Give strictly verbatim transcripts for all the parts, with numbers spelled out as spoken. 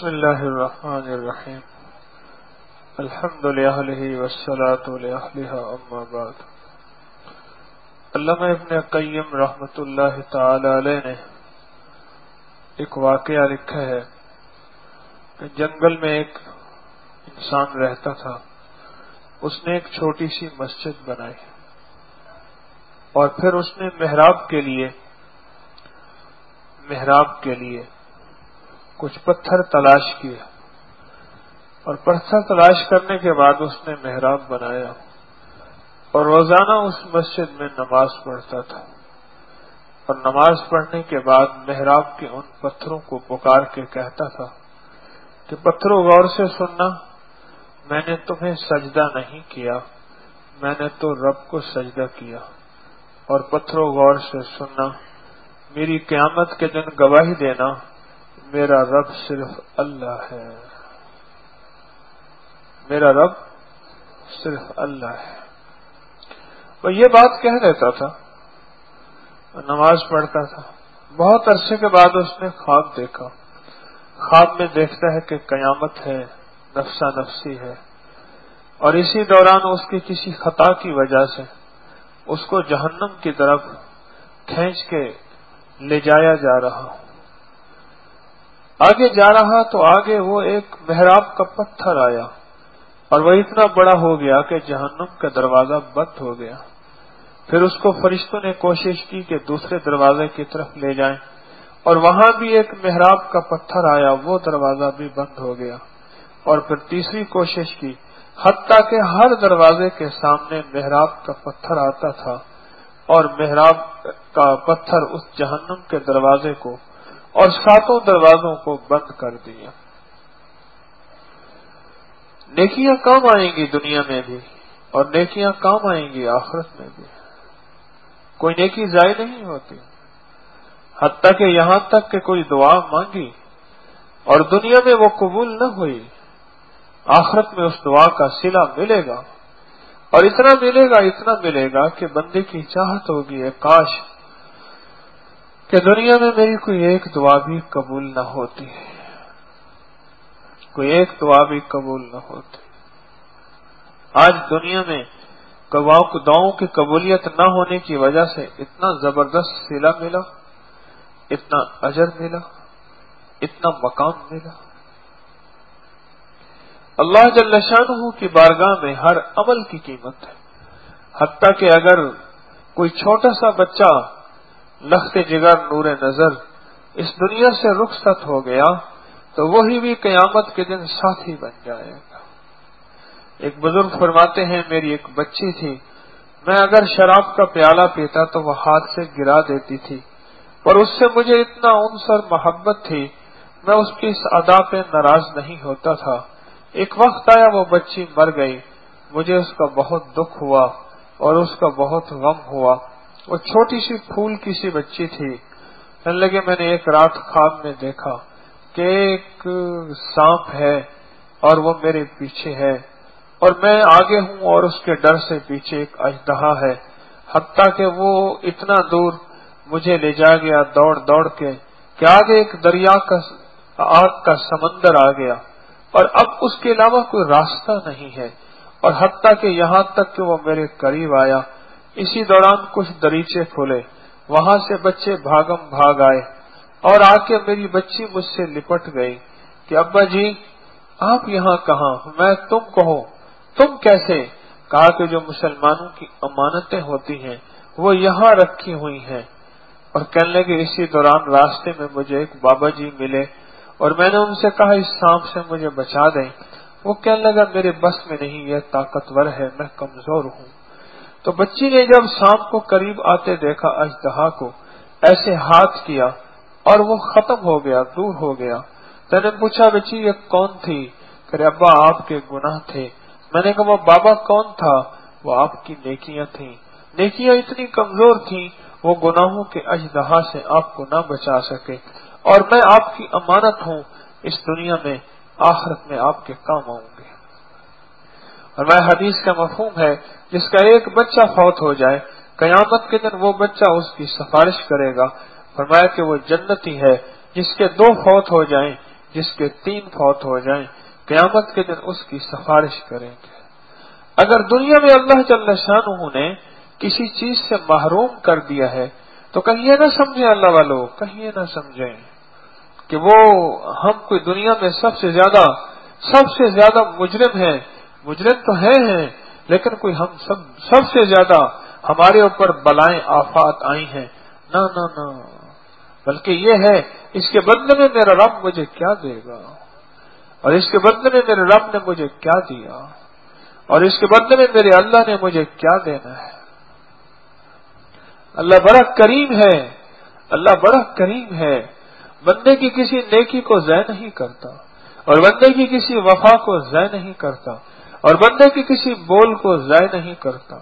بسم اللہ الرحمن الرحیم الحمد للہ والصلاة لأہلہا اما بعد۔ علامہ ابن قیم رحمۃ اللہ تعالی علیہ نے ایک واقعہ لکھا ہے کہ جنگل میں ایک انسان رہتا تھا، اس نے ایک چھوٹی سی مسجد بنائی اور پھر اس نے محراب کے لیے محراب کے لیے کچھ پتھر تلاش کیے اور پتھر تلاش کرنے کے بعد اس نے محراب بنایا اور روزانہ اس مسجد میں نماز پڑھتا تھا، اور نماز پڑھنے کے بعد محراب کے ان پتھروں کو پکار کے کہتا تھا کہ پتھروں غور سے سننا، میں نے تمہیں سجدہ نہیں کیا، میں نے تو رب کو سجدہ کیا، اور پتھروں غور سے سننا، میری قیامت کے دن گواہی دینا، میرا رب صرف اللہ ہے، میرا رب صرف اللہ ہے۔ وہ یہ بات کہہ دیتا تھا، نماز پڑھتا تھا۔ بہت عرصے کے بعد اس نے خواب دیکھا، خواب میں دیکھتا ہے کہ قیامت ہے، نفسا نفسی ہے، اور اسی دوران اس کی کسی خطا کی وجہ سے اس کو جہنم کی طرف کھینچ کے لے جایا جا رہا۔ آگے جا رہا تو آگے وہ ایک محراب کا پتھر آیا اور وہ اتنا بڑا ہو گیا کہ جہنم کا دروازہ بند ہو گیا۔ پھر اس کو فرشتوں نے کوشش کی کہ دوسرے دروازے کی طرف لے جائیں، اور وہاں بھی ایک محراب کا پتھر آیا، وہ دروازہ بھی بند ہو گیا، اور پھر تیسری کوشش کی، حتیٰ کہ ہر دروازے کے سامنے محراب کا پتھر آتا تھا اور محراب کا پتھر اس جہنم کے دروازے کو اور ساتوں دروازوں کو بند کر دیا۔ نیکیاں کام آئیں گی دنیا میں بھی، اور نیکیاں کام آئیں گی آخرت میں بھی، کوئی نیکی ضائع نہیں ہوتی، حتیٰ کہ یہاں تک کہ کوئی دعا مانگی اور دنیا میں وہ قبول نہ ہوئی، آخرت میں اس دعا کا صلہ ملے گا، اور اتنا ملے گا اتنا ملے گا کہ بندے کی چاہت ہوگی، کاش کہ دنیا میں میری کوئی ایک دعا بھی قبول نہ ہوتی، کوئی ایک دعا بھی قبول نہ ہوتی۔ آج دنیا میں دعاؤں کی قبولیت نہ ہونے کی وجہ سے اتنا زبردست صلہ ملا، اتنا اجر ملا، اتنا مقام ملا۔ اللہ جل شانہ کی بارگاہ میں ہر عمل کی قیمت ہے، حتیٰ کہ اگر کوئی چھوٹا سا بچہ لخت جگر نور نظر اس دنیا سے رخصت ہو گیا تو وہی بھی قیامت کے دن ساتھی بن جائے گا۔ ایک بزرگ فرماتے ہیں، میری ایک بچی تھی، میں اگر شراب کا پیالہ پیتا تو وہ ہاتھ سے گرا دیتی تھی، پر اس سے مجھے اتنا انس اور محبت تھی، میں اس کی اس ادا پہ ناراض نہیں ہوتا تھا۔ ایک وقت آیا وہ بچی مر گئی، مجھے اس کا بہت دکھ ہوا اور اس کا بہت غم ہوا۔ وہ چھوٹی سی پھول کی سی بچی تھی، کہنے لگے میں نے ایک رات خواب میں دیکھا کہ ایک سانپ ہے اور وہ میرے پیچھے ہے، اور میں آگے ہوں اور اس کے ڈر سے پیچھے ایک اژدہا ہے، حتیٰ کہ وہ اتنا دور مجھے لے جا گیا دوڑ دوڑ کے کہ آگے ایک دریا کا آگ کا سمندر آ گیا، اور اب اس کے علاوہ کوئی راستہ نہیں ہے، اور حتیٰ کہ یہاں تک کہ وہ میرے قریب آیا، اسی دوران کچھ دریچے کھولے، وہاں سے بچے بھاگم بھاگ آئے اور آ کے میری بچی مجھ سے لپٹ گئی کہ ابا جی آپ یہاں کہاں، میں تم کہوں تم کیسے؟ کہا کہ جو مسلمانوں کی امانتیں ہوتی ہیں وہ یہاں رکھی ہوئی ہیں، اور کہنے لگے اسی دوران راستے میں مجھے ایک بابا جی ملے اور میں نے ان سے کہا اس سانپ سے مجھے بچا دیں، وہ کہنے لگا میرے بس میں نہیں، یہ طاقتور ہے، میں کمزور ہوں۔ تو بچی نے جب سانپ کو قریب آتے دیکھا، اژدہا کو ایسے ہاتھ کیا اور وہ ختم ہو گیا، دور ہو گیا۔ میں نے پوچھا بچی یہ کون تھی؟ کہ ابا آپ کے گناہ تھے۔ میں نے کہا وہ بابا کون تھا؟ وہ آپ کی نیکیاں تھیں، نیکیاں اتنی کمزور تھیں وہ گناہوں کے اژدہا سے آپ کو نہ بچا سکے، اور میں آپ کی امانت ہوں، اس دنیا میں آخرت میں آپ کے کام آؤں گے۔ اور میں حدیث کا مفہوم ہے جس کا ایک بچہ فوت ہو جائے، قیامت کے دن وہ بچہ اس کی سفارش کرے گا، فرمایا کہ وہ جنتی ہے، جس کے دو فوت ہو جائیں جس کے تین فوت ہو جائیں قیامت کے دن اس کی سفارش کریں گے۔ اگر دنیا میں اللہ جل شانہ نے کسی چیز سے محروم کر دیا ہے تو کہیں یہ نہ سمجھیں اللہ والوں، کہیں یہ نہ سمجھیں کہ وہ ہم کوئی دنیا میں سب سے زیادہ سب سے زیادہ مجرم ہیں۔ مجرم تو ہیں ہیں لیکن کوئی ہم سب سب سے زیادہ ہمارے اوپر بلائیں آفات آئی ہیں، نہ نہ نہ، بلکہ یہ ہے اس کے بدلے میں میرا رب مجھے کیا دے گا، اور اس کے بدلے میں میرے رب نے مجھے کیا دیا، اور اس کے بدلے میں میرے اللہ نے مجھے کیا دینا ہے۔ اللہ بڑا کریم ہے، اللہ بڑا کریم ہے، بندے کی کسی نیکی کو ضائع نہیں کرتا، اور بندے کی کسی وفا کو ضائع نہیں کرتا، اور بندے کی کسی بول کو ضائع نہیں کرتا۔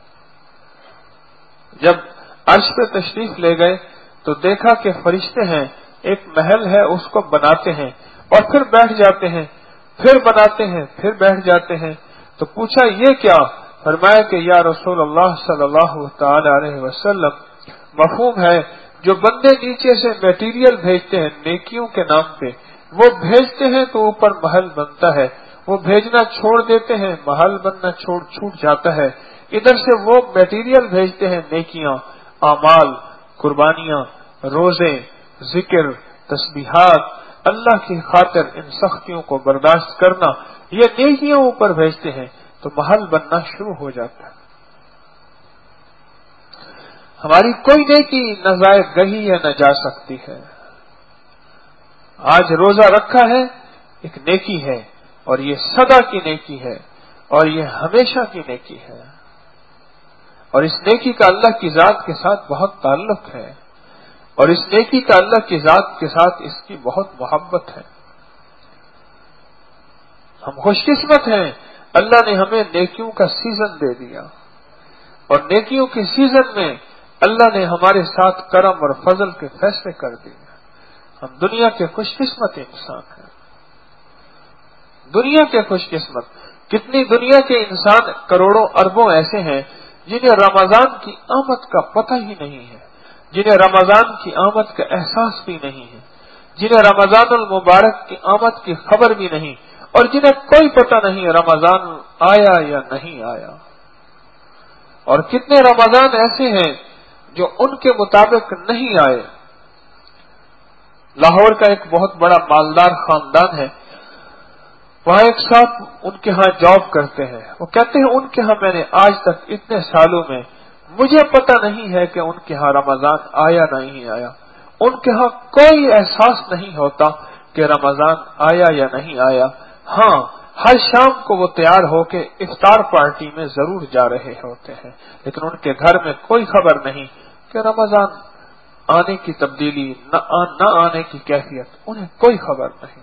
جب عرش پہ تشریف لے گئے تو دیکھا کہ فرشتے ہیں، ایک محل ہے اس کو بناتے ہیں اور پھر بیٹھ جاتے ہیں، پھر بناتے ہیں پھر بیٹھ جاتے ہیں۔ تو پوچھا یہ کیا؟ فرمایا کہ یا رسول اللہ صلی اللہ تعالی علیہ وسلم، مفہوم ہے جو بندے نیچے سے میٹیریل بھیجتے ہیں نیکیوں کے نام پہ، وہ بھیجتے ہیں تو اوپر محل بنتا ہے، وہ بھیجنا چھوڑ دیتے ہیں محل بننا چھوڑ چھوٹ جاتا ہے۔ ادھر سے وہ میٹیریل بھیجتے ہیں نیکیاں، اعمال، قربانیاں، روزے، ذکر، تسبیحات، اللہ کی خاطر ان سختیوں کو برداشت کرنا، یہ نیکیاں اوپر بھیجتے ہیں تو محل بننا شروع ہو جاتا ہے۔ ہماری کوئی نیکی نہ ضائع گئی یا نہ جا سکتی ہے۔ آج روزہ رکھا ہے ایک نیکی ہے، اور یہ سدا کی نیکی ہے، اور یہ ہمیشہ کی نیکی ہے، اور اس نیکی کا اللہ کی ذات کے ساتھ بہت تعلق ہے، اور اس نیکی کا اللہ کی ذات کے ساتھ اس کی بہت محبت ہے۔ ہم خوش قسمت ہیں، اللہ نے ہمیں نیکیوں کا سیزن دے دیا، اور نیکیوں کے سیزن میں اللہ نے ہمارے ساتھ کرم اور فضل کے فیصلے کر دیے۔ ہم دنیا کے خوش قسمت انسان ہیں، دنیا کے خوش قسمت۔ کتنی دنیا کے انسان کروڑوں اربوں ایسے ہیں جنہیں رمضان کی آمد کا پتہ ہی نہیں ہے، جنہیں رمضان کی آمد کا احساس بھی نہیں ہے، جنہیں رمضان المبارک کی آمد کی خبر بھی نہیں، اور جنہیں کوئی پتہ نہیں رمضان آیا یا نہیں آیا۔ اور کتنے رمضان ایسے ہیں جو ان کے مطابق نہیں آئے۔ لاہور کا ایک بہت بڑا مالدار خاندان ہے، وہاں ایک صاحب ان کے ہاں جاب کرتے ہیں، وہ کہتے ہیں ان کے ہاں میں نے آج تک اتنے سالوں میں مجھے پتہ نہیں ہے کہ ان کے ہاں رمضان آیا نہیں آیا، ان کے ہاں کوئی احساس نہیں ہوتا کہ رمضان آیا یا نہیں آیا۔ ہاں، ہر شام کو وہ تیار ہو کے افطار پارٹی میں ضرور جا رہے ہوتے ہیں، لیکن ان کے گھر میں کوئی خبر نہیں کہ رمضان آنے کی تبدیلی نہ آنے کی کیفیت، انہیں کوئی خبر نہیں۔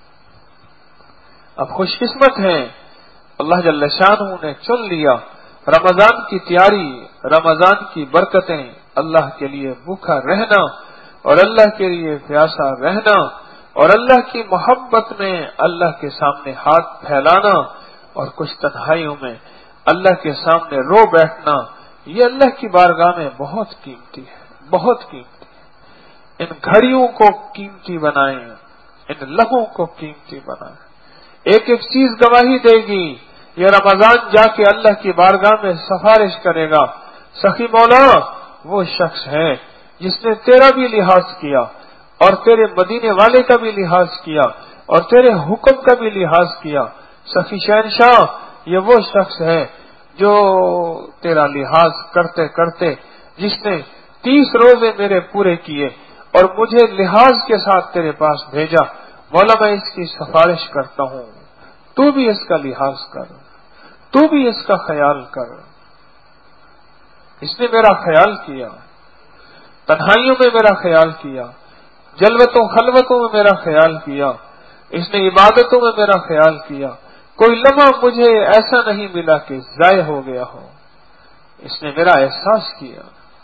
اب خوش قسمت ہیں، اللہ جل شانہ نے چن لیا رمضان کی تیاری، رمضان کی برکتیں، اللہ کے لیے بھوکا رہنا اور اللہ کے لیے پیاسا رہنا، اور اللہ کی محبت میں اللہ کے سامنے ہاتھ پھیلانا، اور کچھ تنہائیوں میں اللہ کے سامنے رو بیٹھنا، یہ اللہ کی بارگاہ میں بہت قیمتی ہے، بہت قیمتی ہے۔ ان گھڑیوں کو قیمتی بنائیں، ان لمحوں کو قیمتی بنائیں۔ ایک ایک چیز گواہی دے گی۔ یہ رمضان جا کے اللہ کی بارگاہ میں سفارش کرے گا، سخی مولا وہ شخص ہے جس نے تیرا بھی لحاظ کیا، اور تیرے مدینے والے کا بھی لحاظ کیا، اور تیرے حکم کا بھی لحاظ کیا۔ سخی شہنشاہ یہ وہ شخص ہے جو تیرا لحاظ کرتے کرتے، جس نے تیس روزے میرے پورے کیے اور مجھے لحاظ کے ساتھ تیرے پاس بھیجا۔ مولا میں اس کی سفارش کرتا ہوں، تو بھی اس کا لحاظ کر، تو بھی اس کا خیال کر۔ اس نے میرا خیال کیا، تنہائیوں میں میرا خیال کیا، جلوتوں خلوتوں میں میرا خیال کیا، اس نے عبادتوں میں میرا خیال کیا۔ کوئی لمحہ مجھے ایسا نہیں ملا کہ ضائع ہو گیا ہو، اس نے میرا احساس کیا۔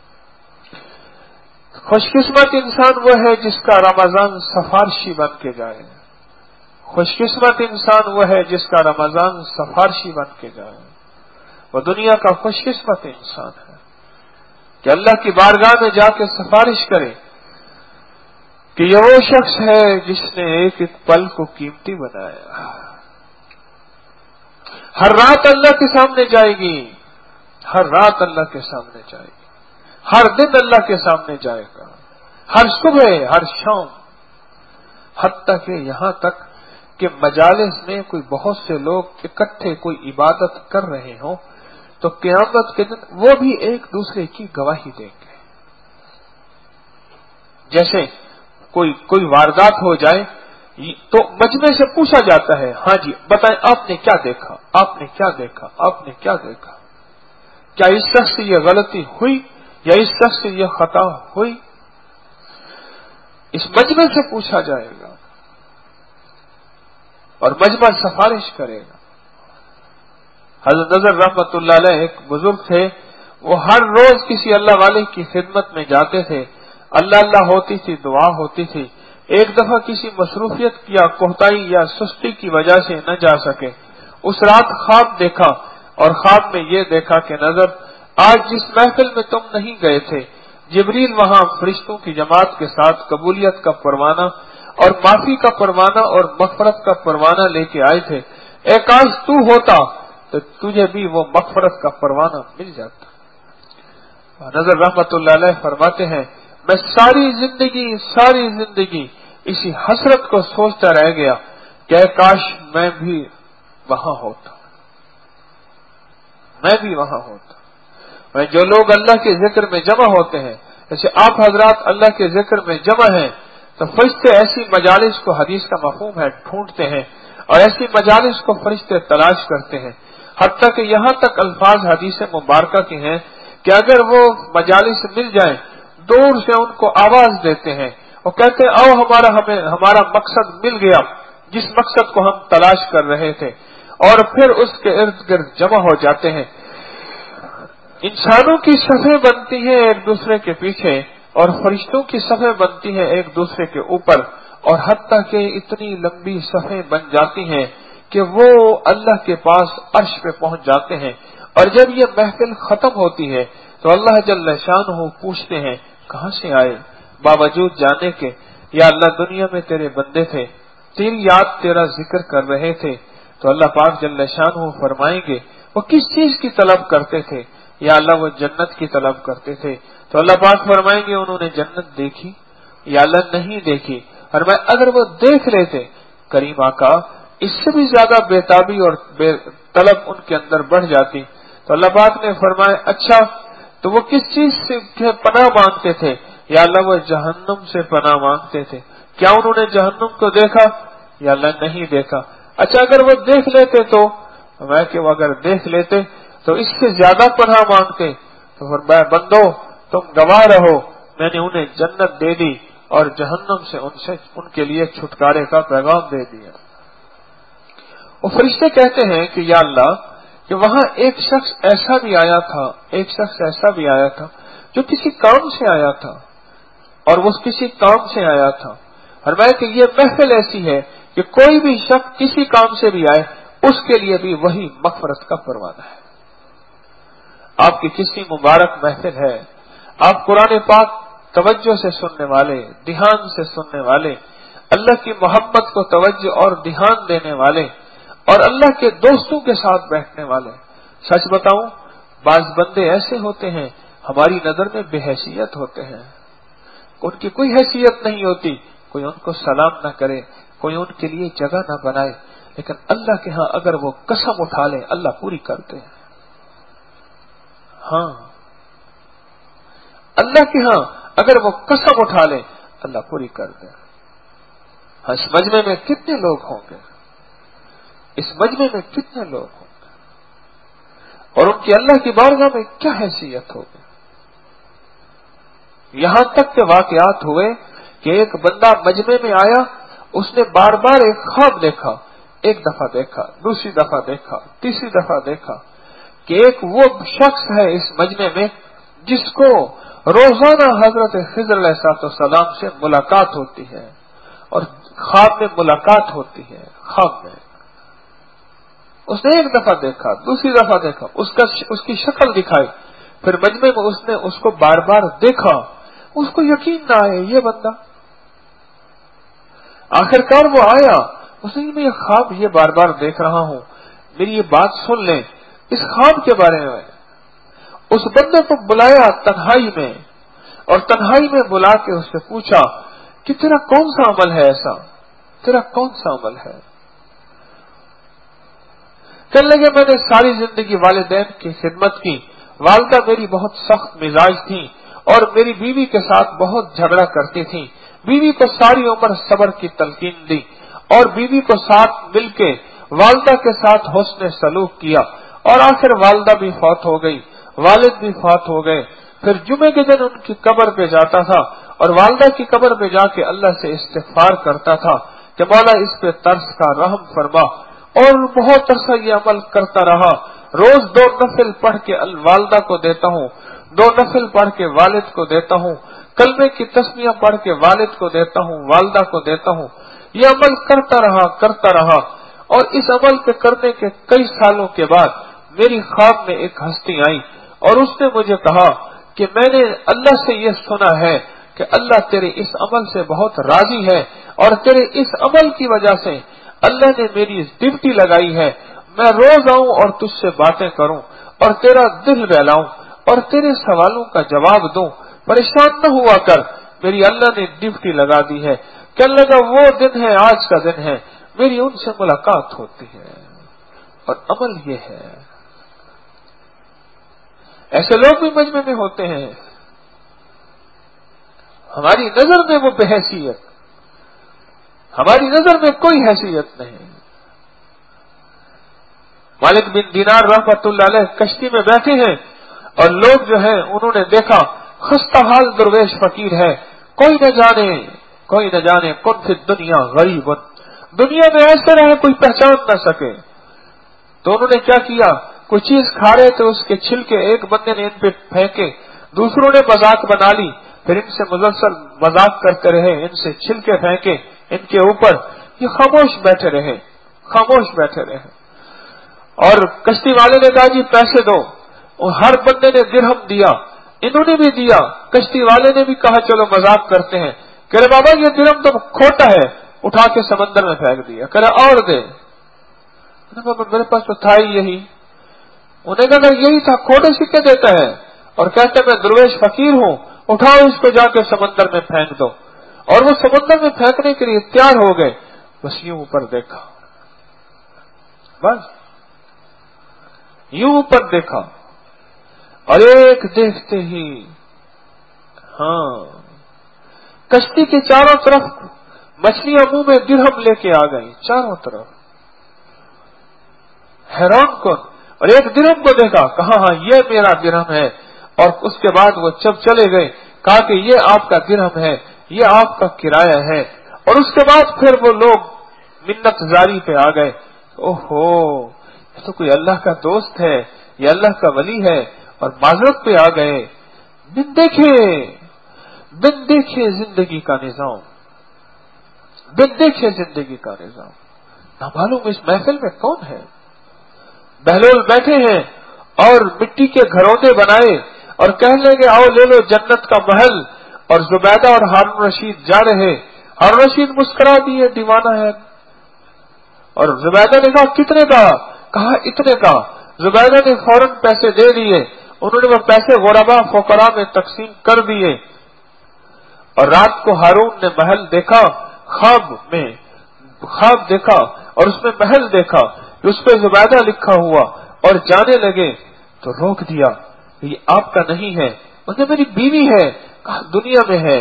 خوش قسمت انسان وہ ہے جس کا رمضان سفارشی بن کے جائے، خوش قسمت انسان وہ ہے جس کا رمضان سفارشی بن کے جائے، وہ دنیا کا خوش قسمت انسان ہے کہ اللہ کی بارگاہ میں جا کے سفارش کرے کہ یہ وہ شخص ہے جس نے ایک ایک پل کو قیمتی بنایا. ہر رات اللہ کے سامنے جائے گی، ہر رات اللہ کے سامنے جائے گی، ہر دن اللہ کے سامنے جائے گا، ہر صبح ہر شام، حتیٰ کہ یہاں تک کہ مجالس میں کوئی بہت سے لوگ اکٹھے کوئی عبادت کر رہے ہوں تو قیامت کے دن وہ بھی ایک دوسرے کی گواہی دیں گے. جیسے کوئی کوئی واردات ہو جائے تو مجمع سے پوچھا جاتا ہے، ہاں جی بتائیں آپ نے کیا دیکھا، آپ نے کیا دیکھا، آپ نے کیا دیکھا، کیا اس شخص سے یہ غلطی ہوئی یا اس شخص سے یہ خطا ہوئی. اس مجمع سے پوچھا جائے گا اور مجمع سفارش کرے گا. حضرت نظر رحمت اللہ علیہ ایک بزرگ تھے، وہ ہر روز کسی اللہ والے کی خدمت میں جاتے تھے، اللہ اللہ ہوتی تھی، دعا ہوتی تھی. ایک دفعہ کسی مصروفیت یا کوتاہی یا سستی کی وجہ سے نہ جا سکے. اس رات خواب دیکھا اور خواب میں یہ دیکھا کہ نظر آج جس محفل میں تم نہیں گئے تھے جبریل وہاں فرشتوں کی جماعت کے ساتھ قبولیت کا پروانہ اور معافی کا پروانہ اور مغفرت کا پروانہ لے کے آئے تھے. اے کاش تو ہوتا تو تجھے بھی وہ مغفرت کا پروانہ مل جاتا. نظر رحمت اللہ علیہ فرماتے ہیں میں ساری زندگی ساری زندگی اسی حسرت کو سوچتا رہ گیا کہ اے کاش میں بھی وہاں ہوتا، میں بھی وہاں ہوتا. میں جو لوگ اللہ کے ذکر میں جمع ہوتے ہیں، جیسے آپ حضرات اللہ کے ذکر میں جمع ہیں، تو فرشتے ایسی مجالس کو، حدیث کا مفہوم ہے، ڈھونڈتے ہیں اور ایسی مجالس کو فرشتے تلاش کرتے ہیں. حتیٰ کہ یہاں تک الفاظ حدیث مبارکہ کے ہیں کہ اگر وہ مجالس مل جائیں دور سے ان کو آواز دیتے ہیں اور کہتے ہیں آؤ ہمارا ہمیں ہمارا مقصد مل گیا، جس مقصد کو ہم تلاش کر رہے تھے، اور پھر اس کے ارد گرد جمع ہو جاتے ہیں. انسانوں کی صفیں بنتی ہیں ایک دوسرے کے پیچھے اور فرشتوں کی صفیں بنتی ہیں ایک دوسرے کے اوپر، اور حتیٰ کہ اتنی لمبی صفیں بن جاتی ہیں کہ وہ اللہ کے پاس عرش پہ پہنچ جاتے ہیں. اور جب یہ محفل ختم ہوتی ہے تو اللہ جل شانہ پوچھتے ہیں کہاں سے آئے، باوجود جانے کے یا اللہ دنیا میں تیرے بندے تھے، تیری یاد تیرا ذکر کر رہے تھے. تو اللہ پاک جل شانہ فرمائیں گے وہ کس چیز کی طلب کرتے تھے، یا اللہ وہ جنت کی طلب کرتے تھے. تو اللہ پاک فرمائیں گے انہوں نے جنت دیکھی یا اللہ نہیں دیکھی. اور میں اگر وہ دیکھ لیتے کریم آقا اس سے بھی زیادہ بےتابی اور بے طلب ان کے اندر بڑھ جاتی. تو اللہ پاک نے فرمایا اچھا تو وہ کس چیز سے پناہ مانگتے تھے، یا اللہ وہ جہنم سے پناہ مانگتے تھے. کیا انہوں نے جہنم کو دیکھا یا اللہ نہیں دیکھا؟ اچھا اگر وہ دیکھ لیتے تو میں کہ وہ اگر دیکھ لیتے تو اس سے زیادہ پناہ مانگتے. تو فرمایا بندو تم گواہ رہو، میں نے انہیں جنت دے دی اور جہنم سے ان سے ان کے لیے چھٹکارے کا پیغام دے دیا. وہ فرشتے کہتے ہیں کہ یا اللہ کہ وہاں ایک شخص ایسا بھی آیا تھا ایک شخص ایسا بھی آیا تھا جو کسی کام سے آیا تھا، اور وہ کسی کام سے آیا تھا. اور میں کہ یہ محفل ایسی ہے کہ کوئی بھی شخص کسی کام سے بھی آئے اس کے لیے بھی وہی مغفرت کا پروانہ ہے. آپ کی کسی مبارک محفل ہے، آپ قرآن پاک توجہ سے سننے والے، دھیان سے سننے والے، اللہ کی محبت کو توجہ اور دھیان دینے والے اور اللہ کے دوستوں کے ساتھ بیٹھنے والے. سچ بتاؤں بعض بندے ایسے ہوتے ہیں ہماری نظر میں بے حیثیت ہوتے ہیں، ان کی کوئی حیثیت نہیں ہوتی، کوئی ان کو سلام نہ کرے، کوئی ان کے لیے جگہ نہ بنائے، لیکن اللہ کے ہاں اگر وہ قسم اٹھا لے اللہ پوری کرتے ہیں. ہاں اللہ کے ہاں اگر وہ قسم اٹھا لے اللہ پوری کر دے. ہاں اس مجمع میں کتنے لوگ ہوں گے، اس مجمع میں کتنے لوگ ہوں گے اور ان کی اللہ کی بارگاہ میں کیا حیثیت ہوگی. یہاں تک کہ واقعات ہوئے کہ ایک بندہ مجمع میں آیا، اس نے بار بار ایک خواب دیکھا، ایک دفعہ دیکھا، دوسری دفعہ دیکھا، تیسری دفعہ دیکھا کہ ایک وہ شخص ہے اس مجمع میں جس کو روزانہ حضرت خضر علیہ الصلوۃ والسلام سے ملاقات ہوتی ہے اور خواب میں ملاقات ہوتی ہے. خواب میں اس نے ایک دفعہ دیکھا، دوسری دفعہ دیکھا، اس کا اس کی شکل دکھائی، پھر مجمع میں اس نے اس کو بار بار دیکھا، اس کو یقین نہ آئے یہ بندہ آخرکار وہ آیا، اس نے میں یہ خواب یہ بار بار دیکھ رہا ہوں، میری یہ بات سن لیں اس خواب کے بارے میں۔ اس بندے کو بلایا تنہائی میں، اور تنہائی میں بلا کے اس سے پوچھا کہ تیرا کون سا عمل ہے ایسا، تیرا کون سا عمل ہے؟ کہنے لگے میں نے ساری زندگی والدین کی خدمت کی، والدہ میری بہت سخت مزاج تھی اور میری بیوی کے ساتھ بہت جھگڑا کرتی تھی، بیوی کو ساری عمر صبر کی تلقین دی اور بیوی کو ساتھ مل کے والدہ کے ساتھ حسن سلوک کیا، اور آخر والدہ بھی فوت ہو گئی، والد بھی فوت ہو گئے۔ پھر جمعے کے دن ان کی قبر پہ جاتا تھا اور والدہ کی قبر پہ جا کے اللہ سے استغفار کرتا تھا کہ مولا اس پہ ترس کا رحم فرما، اور بہت عرصہ یہ عمل کرتا رہا۔ روز دو نفل پڑھ کے والدہ کو دیتا ہوں، دو نفل پڑھ کے والد کو دیتا ہوں، کلمے کی تسمیہ پڑھ کے والد کو دیتا ہوں، والدہ کو دیتا ہوں۔ یہ عمل کرتا رہا کرتا رہا اور اس عمل کے کرنے کے کئی سالوں کے بعد میری خواب میں ایک ہستی آئی اور اس نے مجھے کہا کہ میں نے اللہ سے یہ سنا ہے کہ اللہ تیرے اس عمل سے بہت راضی ہے، اور تیرے اس عمل کی وجہ سے اللہ نے میری ڈیوٹی لگائی ہے، میں روز آؤں اور تجھ سے باتیں کروں اور تیرا دل بہلاؤں اور تیرے سوالوں کا جواب دوں، پریشان نہ ہوا کر، میری اللہ نے ڈیوٹی لگا دی ہے۔ کہنے لگا وہ دن ہے، آج کا دن ہے، میری ان سے ملاقات ہوتی ہے، اور عمل یہ ہے۔ ایسے لوگ بھی مجمع میں ہوتے ہیں، ہماری نظر میں وہ بے حیثیت، ہماری نظر میں کوئی حیثیت نہیں۔ مالک بن دینار رحمۃ اللہ علیہ کشتی میں بیٹھے ہیں اور لوگ جو ہیں انہوں نے دیکھا خستہ حال درویش فقیر ہے، کوئی نہ جانے کوئی نہ جانے کن فی دنیا غریب، دنیا میں ایسے رہے کوئی پہچان نہ سکے۔ تو انہوں نے کیا کیا، کوئی چیز کھا رہے تھے، اس کے چھلکے ایک بندے نے ان پہ پھینکے، دوسروں نے مذاق بنا لی، پھر ان سے مسلسل مذاق کرتے رہے، ان سے چھلکے پھینکے ان کے اوپر، یہ خاموش بیٹھے رہے خاموش بیٹھے رہے اور کشتی والے نے کہا جی پیسے دو، اور ہر بندے نے درہم دیا، انہوں نے بھی دیا، کشتی والے نے بھی کہا چلو مذاق کرتے ہیں، کہہ رہے بابا یہ درہم تو کھوٹا ہے، اٹھا کے سمندر میں پھینک دیا، کہہ رہے اور دے، بابا میرے پاس تو تھا ہی یہی، انہیں کہا یہی تھا، کھوٹے سکے دیتا ہے اور کہتے میں درویش فقیر ہوں، اٹھاؤ اس کو جا کے سمندر میں پھینک دو، اور وہ سمندر میں پھینکنے کے لیے تیار ہو گئے، بس یوں اوپر دیکھا، بس یوں اوپر دیکھا، اور ایک دیکھتے ہی ہاں کشتی کے چاروں طرف مچھلیاں منہ میں درہم لے کے آ گئی، چاروں طرف حیران کن، اور ایک درہم کو دیکھا، کہا ہاں یہ میرا درہم ہے، اور اس کے بعد وہ جب چلے گئے کہا کہ یہ آپ کا درہم ہے، یہ آپ کا کرایہ ہے، اور اس کے بعد پھر وہ لوگ منت زاری پہ آ گئے، اوہو یہ تو کوئی اللہ کا دوست ہے، یہ اللہ کا ولی ہے، اور معذرت پہ آ گئے، بن دیکھے بن دیکھے زندگی کا نظام، بن دیکھے زندگی کا نظام، نہ معلوم اس محفل میں کون ہے، بہلول بیٹھے ہیں اور مٹی کے گھروندے بنائے اور کہنے لگے آؤ لے لو جنت کا محل، اور زبیدہ اور ہارون رشید جا رہے، ہارون رشید مسکرا دیے دیوانہ ہے، اور زبیدہ نے کہا کتنے کا، کہا اتنے کا، زبیدہ نے فوراً پیسے دے دیے، انہوں نے وہ پیسے غربا فقراء میں تقسیم کر دیے، اور رات کو ہارون نے محل دیکھا، خواب میں خواب دیکھا اور اس میں محل دیکھا، اس پہ زبیدہ لکھا ہوا، اور جانے لگے تو روک دیا، یہ آپ کا نہیں ہے، اس نے میری بیوی ہے، کہا دنیا میں ہے،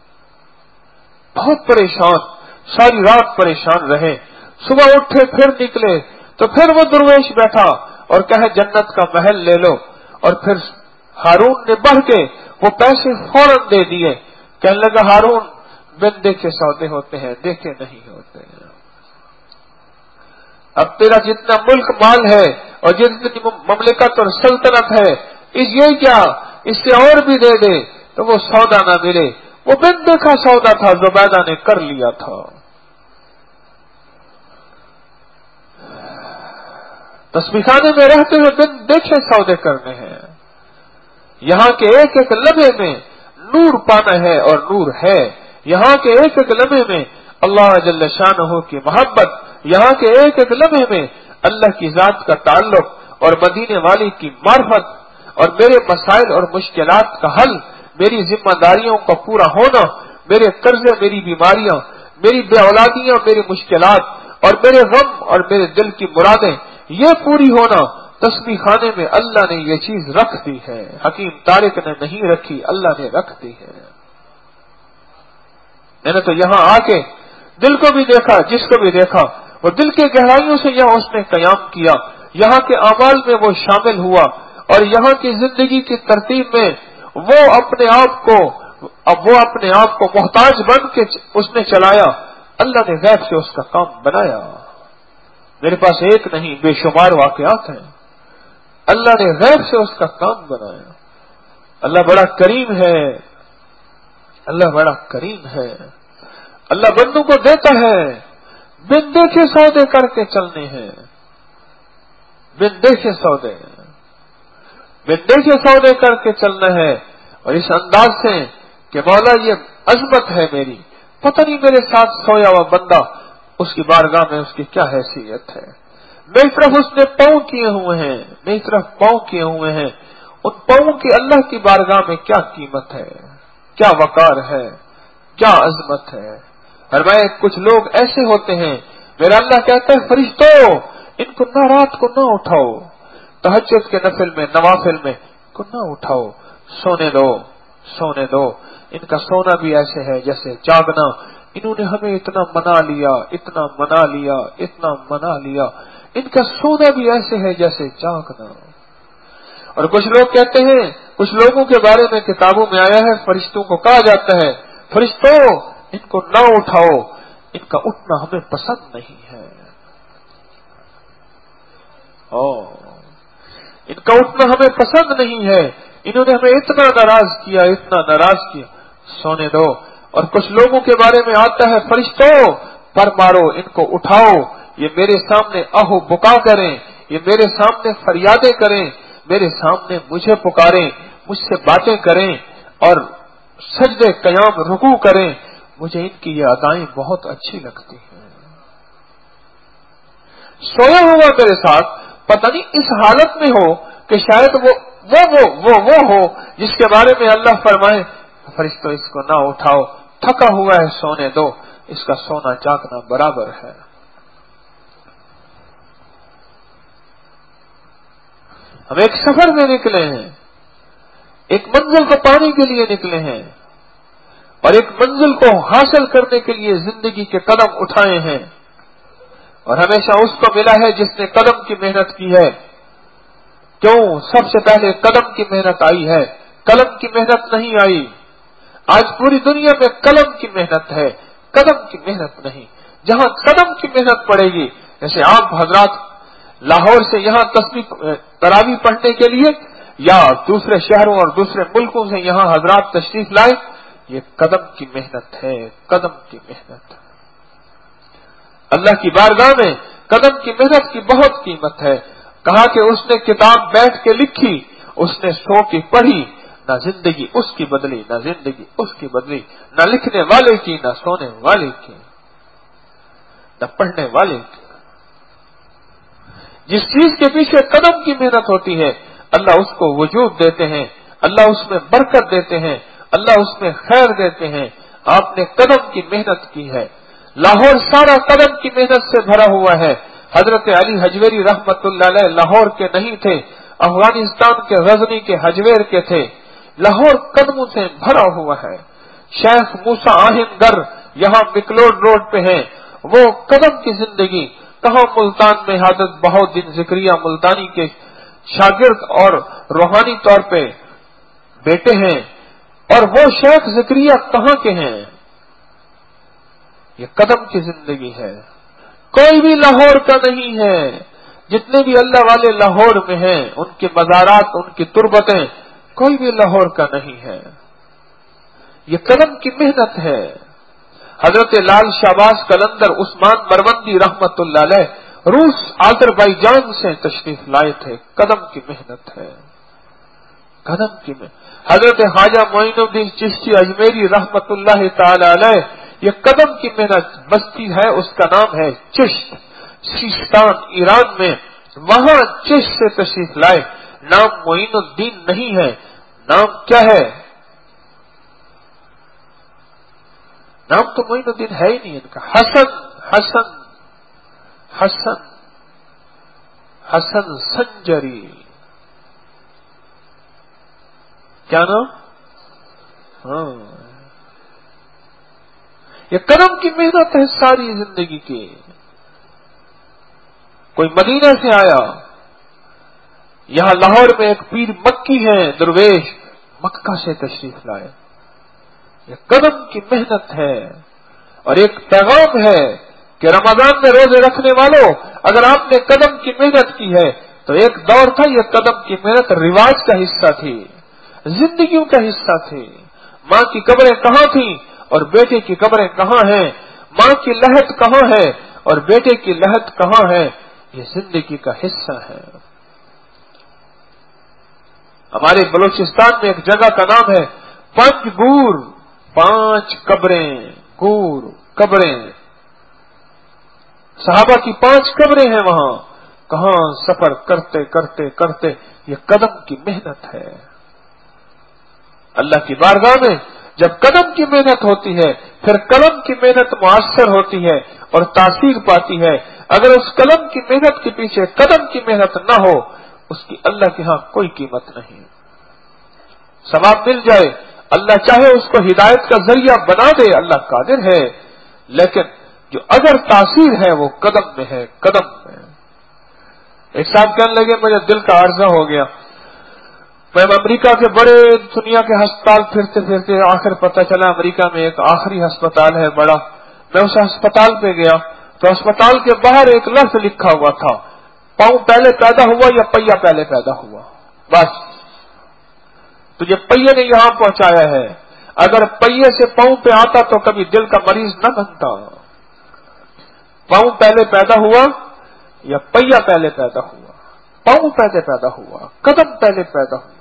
بہت پریشان، ساری رات پریشان رہے، صبح اٹھے پھر نکلے تو پھر وہ درویش بیٹھا اور کہے جنت کا محل لے لو، اور پھر ہارون نے بڑھ کے وہ پیسے فوراً دے دیے، کہنے لگا ہارون بن دیکھے سودے ہوتے ہیں، دیکھے نہیں ہوتے ہیں، اب تیرا جتنا ملک مال ہے اور جتنی مملکت اور سلطنت ہے اس یہ کیا، اس سے اور بھی دے دے تو وہ سودا نہ ملے، وہ بن دیکھا سودا تھا، زبیدہ نے کر لیا تھا۔ تسبیح خانے میں رہتے ہوئے بن دیکھے سودے کرنے ہیں، یہاں کے ایک ایک لمحے میں نور پانا ہے، اور نور ہے، یہاں کے ایک ایک لمحے میں اللہ جل شانہ کی محبت، یہاں کے ایک ایک لمحے میں اللہ کی ذات کا تعلق اور مدینے والی کی معرفت اور میرے مسائل اور مشکلات کا حل، میری ذمہ داریوں کا پورا ہونا، میرے قرضے، میری بیماریاں، میری بے اولادیاں، میری مشکلات اور میرے غم اور میرے دل کی مرادیں یہ پوری ہونا، تسبیح خانے میں اللہ نے یہ چیز رکھ دی ہے، حکیم طارق نے نہیں رکھی، اللہ نے رکھ دی ہے۔ میں نے تو یہاں آ کے دل کو بھی دیکھا، جس کو بھی دیکھا وہ دل کے گہرائیوں سے یہاں اس نے قیام کیا، یہاں کے اعمال میں وہ شامل ہوا اور یہاں کی زندگی کی ترتیب میں وہ اپنے آپ کو اب وہ اپنے آپ کو محتاج بن کے اس نے چلایا، اللہ نے غیب سے اس کا کام بنایا۔ میرے پاس ایک نہیں بے شمار واقعات ہیں، اللہ نے غیب سے اس کا کام بنایا۔ اللہ بڑا کریم ہے، اللہ بڑا کریم ہے، اللہ بندوں کو دیتا ہے، بن دیکھے سودے کر کے چلنے ہیں، بن دیکھے سودے بن دیکھے سودے کر کے چلنا ہے، اور اس انداز سے کہ مولا یہ عظمت ہے میری، پتہ نہیں میرے ساتھ سویا ہوا بندہ اس کی بارگاہ میں اس کی کیا حیثیت ہے، میری طرف اس نے پاؤں کیے ہوئے ہیں، میری طرف پاؤں کیے ہوئے ہیں، ان پاؤں کی اللہ کی بارگاہ میں کیا قیمت ہے، کیا وقار ہے، کیا عظمت ہے۔ فرمائے کچھ لوگ ایسے ہوتے ہیں، میرا اللہ کہتا ہے فرشتوں ان کو نہ رات کو نہ اٹھاؤ، تہجد کے نفل میں نوافل میں کو نہ اٹھاؤ، سونے دو سونے دو، ان کا سونا بھی ایسے ہے جیسے جاگنا، انہوں نے ہمیں اتنا منا لیا اتنا منا لیا اتنا منا لیا، ان کا سونا بھی ایسے ہے جیسے جاگنا۔ اور کچھ لوگ کہتے ہیں، کچھ لوگوں کے بارے میں کتابوں میں آیا ہے، فرشتوں کو کہا جاتا ہے فرشتوں ان کو نہ اٹھاؤ، ان کا اٹھنا ہمیں پسند نہیں ہے، او ان کا اٹھنا ہمیں پسند نہیں ہے، انہوں نے ہمیں اتنا ناراض کیا اتنا ناراض کیا، سونے دو۔ اور کچھ لوگوں کے بارے میں آتا ہے فرشتوں پر مارو، ان کو اٹھاؤ، یہ میرے سامنے آہو بکا کریں، یہ میرے سامنے فریادیں کریں، میرے سامنے مجھے پکاریں، مجھ سے باتیں کریں اور سجدے قیام رکوع کریں، مجھے ان کی یہ ادائیں بہت اچھی لگتی ہیں۔ سویا ہوا میرے ساتھ پتہ نہیں اس حالت میں ہو کہ شاید وہ وہ وہ وہ وہ ہو جس کے بارے میں اللہ فرمائے فرشتوں اس کو نہ اٹھاؤ، تھکا ہوا ہے سونے دو، اس کا سونا جاگنا برابر ہے۔ ہم ایک سفر میں نکلے ہیں، ایک منزل کو پانے کے لیے نکلے ہیں اور ایک منزل کو حاصل کرنے کے لیے زندگی کے قدم اٹھائے ہیں، اور ہمیشہ اس کو ملا ہے جس نے قدم کی محنت کی ہے۔ کیوں؟ سب سے پہلے قدم کی محنت آئی ہے، قلم کی محنت نہیں آئی۔ آج پوری دنیا میں قلم کی محنت ہے، قدم کی محنت نہیں۔ جہاں قدم کی محنت پڑے گی، جیسے آپ حضرات لاہور سے یہاں تسبیح تراویح پڑھنے کے لیے یا دوسرے شہروں اور دوسرے ملکوں سے یہاں حضرات تشریف لائے، یہ قدم کی محنت ہے، قدم کی محنت۔ اللہ کی بارگاہ میں قدم کی محنت کی بہت قیمت ہے۔ کہا کہ اس نے کتاب بیٹھ کے لکھی، اس نے سو کی پڑھی، نہ زندگی اس کی بدلی نہ زندگی اس کی بدلی، نہ لکھنے والے کی نہ سونے والے کی نہ پڑھنے والے کی۔ جس چیز کے پیچھے قدم کی محنت ہوتی ہے اللہ اس کو وجود دیتے ہیں، اللہ اس میں برکت دیتے ہیں، اللہ اس میں خیر دیتے ہیں۔ آپ نے قدم کی محنت کی ہے، لاہور سارا قدم کی محنت سے بھرا ہوا ہے۔ حضرت علی حجویری رحمت اللہ علیہ لاہور کے نہیں تھے، افغانستان کے غزنی کے حجویر کے تھے، لاہور قدموں سے بھرا ہوا ہے۔ شیخ موسیٰ آہن گر یہاں مکلوڈ روڈ پہ ہیں، وہ قدم کی زندگی۔ کہاں ملتان میں حضرت بہاؤالدین ذکریہ ملتانی کے شاگرد اور روحانی طور پہ بیٹے ہیں، اور وہ شیخ ذکریہ کہاں کے ہیں؟ یہ قدم کی زندگی ہے، کوئی بھی لاہور کا نہیں ہے۔ جتنے بھی اللہ والے لاہور میں ہیں ان کے مزارات ان کی تربتیں کوئی بھی لاہور کا نہیں ہے، یہ قدم کی محنت ہے۔ حضرت لال شہباز قلندر عثمان مروندی رحمت اللہ علیہ روس آذربائیجان سے تشریف لائے تھے، قدم کی محنت ہے، قدم کی محنت۔ حضرت خواجہ معین الدین چشتی اجمیری رحمت اللہ تعالی علیہ یہ قدم کی محنت بستی ہے، اس کا نام ہے چشت، سیستان ایران میں، وہاں چشت سے تشریف لائے. نام معین الدین نہیں ہے، نام کیا ہے؟ نام تو معین الدین ہے ہی نہیں ان کا. حسن حسن حسن حسن سنجری. کیا نام؟ ہاں، یہ قدم کی محنت ہے ساری زندگی کی. کوئی مدینہ سے آیا، یہاں لاہور میں ایک پیر مکی ہے درویش، مکہ سے تشریف لائے. یہ قدم کی محنت ہے. اور ایک پیغام ہے کہ رمضان میں روزے رکھنے والوں، اگر آپ نے قدم کی محنت کی ہے تو ایک دور تھا یہ قدم کی محنت رواج کا حصہ تھی، زندگیوں کا حصہ تھی. ماں کی قبریں کہاں تھیں اور بیٹے کی قبریں کہاں ہیں؟ ماں کی لہت کہاں ہے اور بیٹے کی لہت کہاں ہے؟ یہ زندگی کا حصہ ہے. ہمارے بلوچستان میں ایک جگہ کا نام ہے پنج گور، پانچ قبریں، گور قبریں، صحابہ کی پانچ قبریں ہیں وہاں. کہاں سفر کرتے کرتے کرتے یہ قدم کی محنت ہے. اللہ کی بارگاہ میں جب قدم کی محنت ہوتی ہے پھر قلم کی محنت مؤثر ہوتی ہے اور تاثیر پاتی ہے. اگر اس قلم کی محنت کے پیچھے قدم کی محنت نہ ہو، اس کی اللہ کے ہاں کوئی قیمت نہیں. ثواب مل جائے، اللہ چاہے اس کو ہدایت کا ذریعہ بنا دے، اللہ قادر ہے، لیکن جو اگر تاثیر ہے وہ قدم میں ہے، قدم میں. ایک صاحب کہنے لگے مجھے دل کا عارضہ ہو گیا، میں امریکہ کے بڑے دنیا کے ہسپتال پھرتے پھرتے آخر پتہ چلا امریکہ میں ایک آخری ہسپتال ہے بڑا. میں اس ہسپتال پہ گیا تو ہسپتال کے باہر ایک لفظ لکھا ہوا تھا، پاؤں پہلے پیدا ہوا یا پہیا پہلے پیدا ہوا. بس تجھے پہیے نے یہاں پہنچایا ہے، اگر پہیے سے پاؤں پہ آتا تو کبھی دل کا مریض نہ بنتا. پاؤں پہلے پیدا ہوا یا پہیا پہلے پیدا ہوا؟ پاؤں پہلے پیدا ہوا، قدم پہلے پیدا ہوا.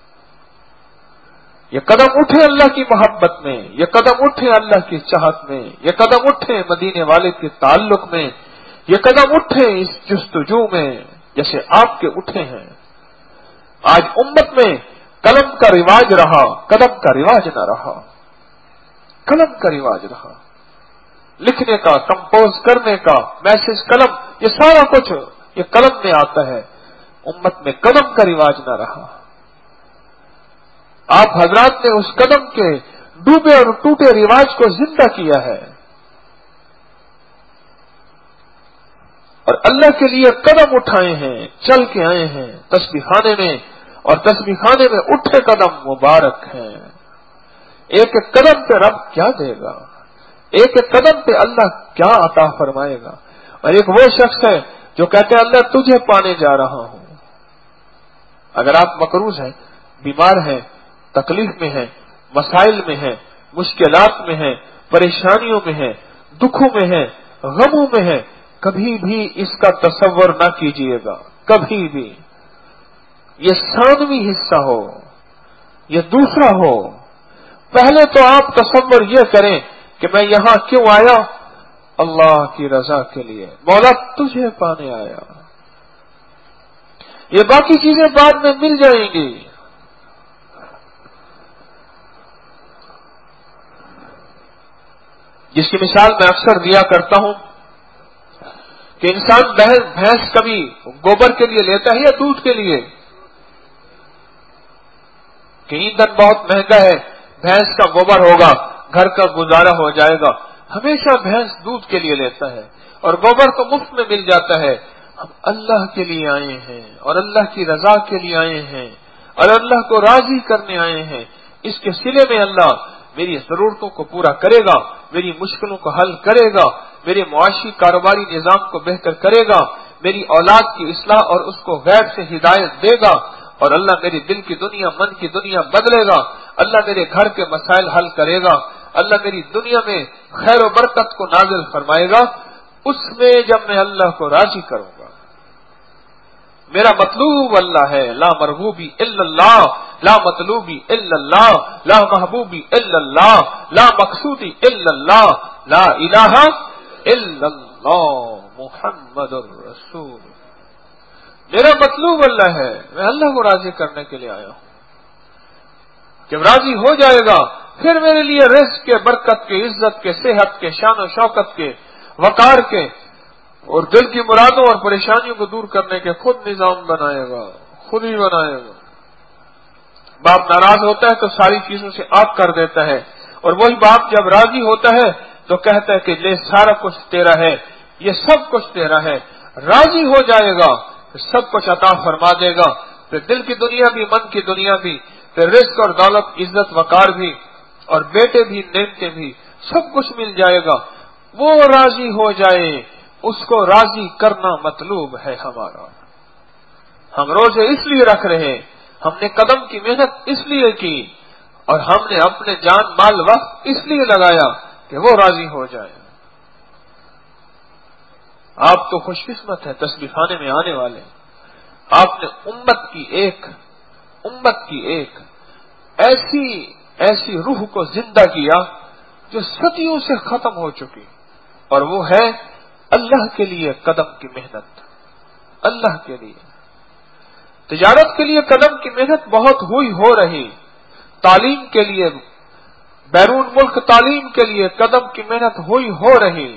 یہ قدم اٹھے اللہ کی محبت میں، یہ قدم اٹھے اللہ کی چاہت میں، یہ قدم اٹھے مدینے والے کے تعلق میں، یہ قدم اٹھے اس جستجو میں جیسے آپ کے اٹھے ہیں. آج امت میں قلم کا رواج رہا، قدم کا رواج نہ رہا. قلم کا رواج رہا، لکھنے کا، کمپوز کرنے کا، میسج قلم، یہ سارا کچھ یہ قلم میں آتا ہے. امت میں قدم کا رواج نہ رہا. آپ حضرات نے اس قدم کے ڈوبے اور ٹوٹے رواج کو زندہ کیا ہے اور اللہ کے لیے قدم اٹھائے ہیں، چل کے آئے ہیں تسبیح خانے میں، اور تسبیح خانے میں اٹھے قدم مبارک ہیں. ایک ایک قدم پہ رب کیا دے گا، ایک ایک قدم پہ اللہ کیا عطا فرمائے گا. اور ایک وہ شخص ہے جو کہتے ہیں اللہ تجھے پانے جا رہا ہوں. اگر آپ مقروض ہیں، بیمار ہیں، تکلیف میں ہیں، مسائل میں ہیں، مشکلات میں ہیں، پریشانیوں میں ہیں، دکھوں میں ہیں، غموں میں ہیں، کبھی بھی اس کا تصور نہ کیجیے گا، کبھی بھی. یہ ثانوی حصہ ہو، یہ دوسرا ہو. پہلے تو آپ تصور یہ کریں کہ میں یہاں کیوں آیا؟ اللہ کی رضا کے لیے، مولا تجھے پانے آیا. یہ باقی چیزیں بعد میں مل جائیں گی. جس کی مثال میں اکثر دیا کرتا ہوں کہ انسان بھینس کبھی گوبر کے لیے لیتا ہے یا دودھ کے لیے؟ کہ ایندھن بہت مہنگا ہے، بھینس کا گوبر ہوگا، گھر کا گزارا ہو جائے گا. ہمیشہ بھینس دودھ کے لیے لیتا ہے اور گوبر تو مفت میں مل جاتا ہے. ہم اللہ کے لیے آئے ہیں اور اللہ کی رضا کے لیے آئے ہیں اور اللہ کو راضی کرنے آئے ہیں. اس کے سلے میں اللہ میری ضرورتوں کو پورا کرے گا، میری مشکلوں کو حل کرے گا، میرے معاشی کاروباری نظام کو بہتر کرے گا، میری اولاد کی اصلاح اور اس کو غیب سے ہدایت دے گا، اور اللہ میری دل کی دنیا، من کی دنیا بدلے گا. اللہ میرے گھر کے مسائل حل کرے گا. اللہ میری دنیا میں خیر و برکت کو نازل فرمائے گا. اس میں جب میں اللہ کو راضی کروں گا، میرا مطلوب اللہ ہے، لا مرغوبی الا اللہ، لا مطلوبی الا اللہ، لا محبوبی الا اللہ، لا مقصودی الا اللہ، لا الہ الا اللہ محمد الرسول۔ میرا مطلوب اللہ ہے، میں اللہ کو راضی کرنے کے لیے آیا ہوں۔ جب راضی ہو جائے گا پھر میرے لیے رزق کے، برکت کے، عزت کے، صحت کے، شان و شوکت کے، وقار کے اور دل کی مرادوں اور پریشانیوں کو دور کرنے کے خود نظام بنائے گا، خود ہی بنائے گا۔ باپ ناراض ہوتا ہے تو ساری چیزوں سے آگ کر دیتا ہے، اور وہی باپ جب راضی ہوتا ہے تو کہتا ہے کہ لے سارا کچھ تیرا ہے، یہ سب کچھ تیرا ہے۔ راضی ہو جائے گا پھر سب کچھ عطا فرما دے گا، پھر دل کی دنیا بھی، من کی دنیا بھی، پھر رزق اور دولت، عزت وقار بھی، اور بیٹے بھی، نعمتیں بھی، سب کچھ مل جائے گا۔ وہ راضی ہو جائے، اس کو راضی کرنا مطلوب ہے ہمارا۔ ہم روزے اس لیے رکھ رہے، ہم نے قدم کی محنت اس لیے کی، اور ہم نے اپنے جان مال وقت اس لیے لگایا کہ وہ راضی ہو جائے۔ آپ تو خوش قسمت ہے تسبیح خانے میں آنے والے، آپ نے امت کی ایک امت کی ایک ایسی ایسی روح کو زندہ کیا جو صدیوں سے ختم ہو چکی، اور وہ ہے اللہ کے لیے قدم کی محنت۔ اللہ کے لیے تجارت کے لیے قدم کی محنت بہت ہوئی ہو رہی، تعلیم کے لیے، بیرون ملک تعلیم کے لیے قدم کی محنت ہوئی ہو رہی۔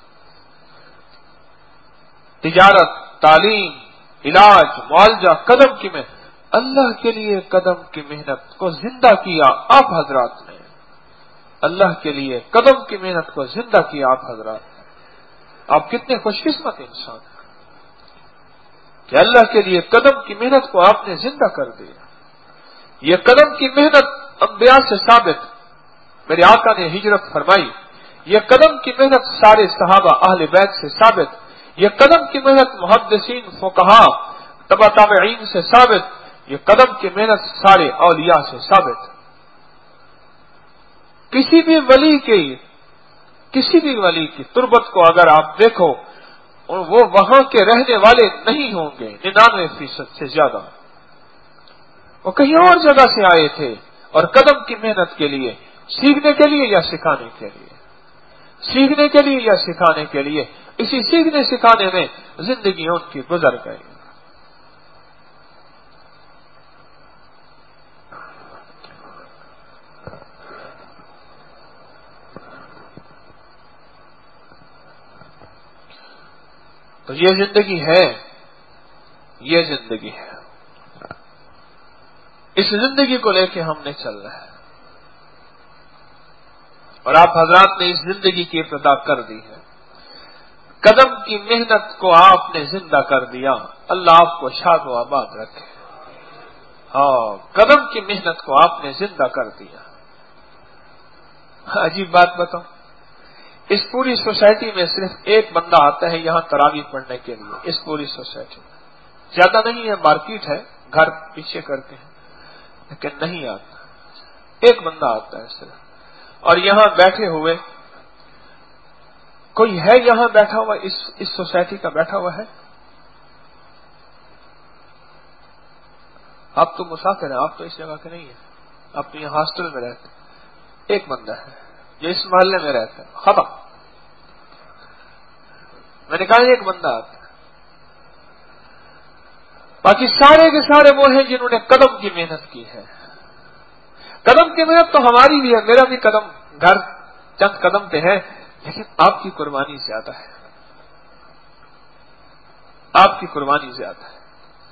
تجارت، تعلیم، علاج، معالجہ، قدم کی محنت، اللہ کے لیے قدم کی محنت کو زندہ کیا آپ حضرات نے۔ اللہ کے لیے قدم کی محنت کو زندہ کیا آپ حضرات نے۔ آپ کتنے خوش قسمت انسان ہیں کہ اللہ کے لیے قدم کی محنت کو آپ نے زندہ کر دیا۔ یہ قدم کی محنت انبیاء سے ثابت، میرے آقا نے ہجرت فرمائی، یہ قدم کی محنت سارے صحابہ اہل بیت سے ثابت، یہ قدم کی محنت محدثین، فقہا، تبع تابعین سے ثابت، یہ قدم کی محنت سارے اولیاء سے ثابت۔ کسی بھی ولی کی کسی بھی ولی کی تربت کو اگر آپ دیکھو، وہ وہاں کے رہنے والے نہیں ہوں گے، ننانوے فیصد سے زیادہ وہ کہیں اور جگہ سے آئے تھے، اور قدم کی محنت کے لیے، سیکھنے کے لیے یا سکھانے کے لیے، سیکھنے کے لیے یا سکھانے کے لیے، اسی سیکھنے سکھانے میں زندگی ان کی گزر گئی۔ تو یہ زندگی ہے، یہ زندگی ہے، اس زندگی کو لے کے ہم نے چلنا ہے، اور آپ حضرات نے اس زندگی کی ابتدا کر دی ہے۔ قدم کی محنت کو آپ نے زندہ کر دیا، اللہ آپ کو شاد و آباد رکھے۔ ہاں، قدم کی محنت کو آپ نے زندہ کر دیا۔ عجیب بات بتاؤں، اس پوری سوسائٹی میں صرف ایک بندہ آتا ہے یہاں تراویح پڑھنے کے لیے، اس پوری سوسائٹی میں زیادہ نہیں ہے، مارکیٹ ہے، گھر پیچھے کرتے ہیں، لیکن نہیں آتا، ایک بندہ آتا ہے صرف۔ اور یہاں بیٹھے ہوئے کوئی ہے، یہاں بیٹھا ہوا اس اس سوسائٹی کا بیٹھا ہوا ہے؟ آپ تو مسافر ہیں، آپ تو اس جگہ کے نہیں ہیں، آپ تو یہاں ہاسٹل میں رہتے ہیں۔ ایک بندہ ہے جو اس محلے میں رہتا ہے، ختم۔ میں نے کہا ایک بندہ آتا ہے، باقی سارے کے سارے وہ ہیں جنہوں نے قدم کی محنت کی ہے۔ قدم کی محنت تو ہماری بھی ہے، میرا بھی قدم گھر چند قدم پہ ہے، لیکن آپ کی قربانی زیادہ ہے، آپ کی قربانی زیادہ ہے۔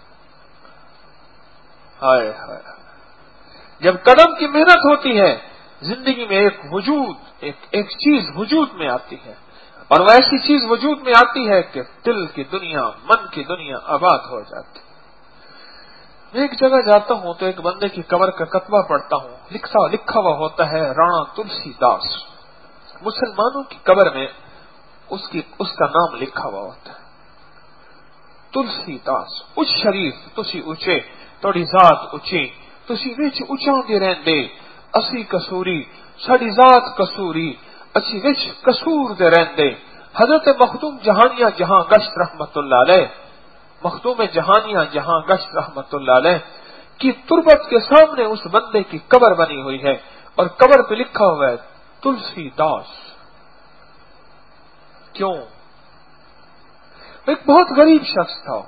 ہائے ہائے، جب قدم کی محنت ہوتی ہے زندگی میں ایک وجود ایک ایک چیز وجود میں آتی ہے، اور وہ ایسی چیز وجود میں آتی ہے کہ دل کی دنیا، من کی دنیا آباد ہو جاتی ہے۔ میں ایک جگہ جاتا ہوں تو ایک بندے کی قبر کا کتبہ پڑھتا ہوں، لکھا لکھا ہوا ہوتا ہے رانا تلسی داس۔ مسلمانوں کی قبر میں اس کی اس کا نام لکھا ہوا ہوتا ہے، تلسی داس۔ اچ شریف تسی اچے، توڑی ذات اچی، تسی وچ اچاں دے رہندے، اسی کسوری ساڈی ذات کسوری، اسی وچ کسور دے رہندے۔ حضرت مخدوم جہانیاں جہاں گشت رحمت اللہ علیہ، مخدوم جہانیاں جہاں گشت رحمت اللہ علیہ کی تربت کے سامنے اس بندے کی قبر بنی ہوئی ہے اور قبر پہ لکھا ہوا ہے تلسی داس. کیوں؟ ایک بہت غریب شخص تھا،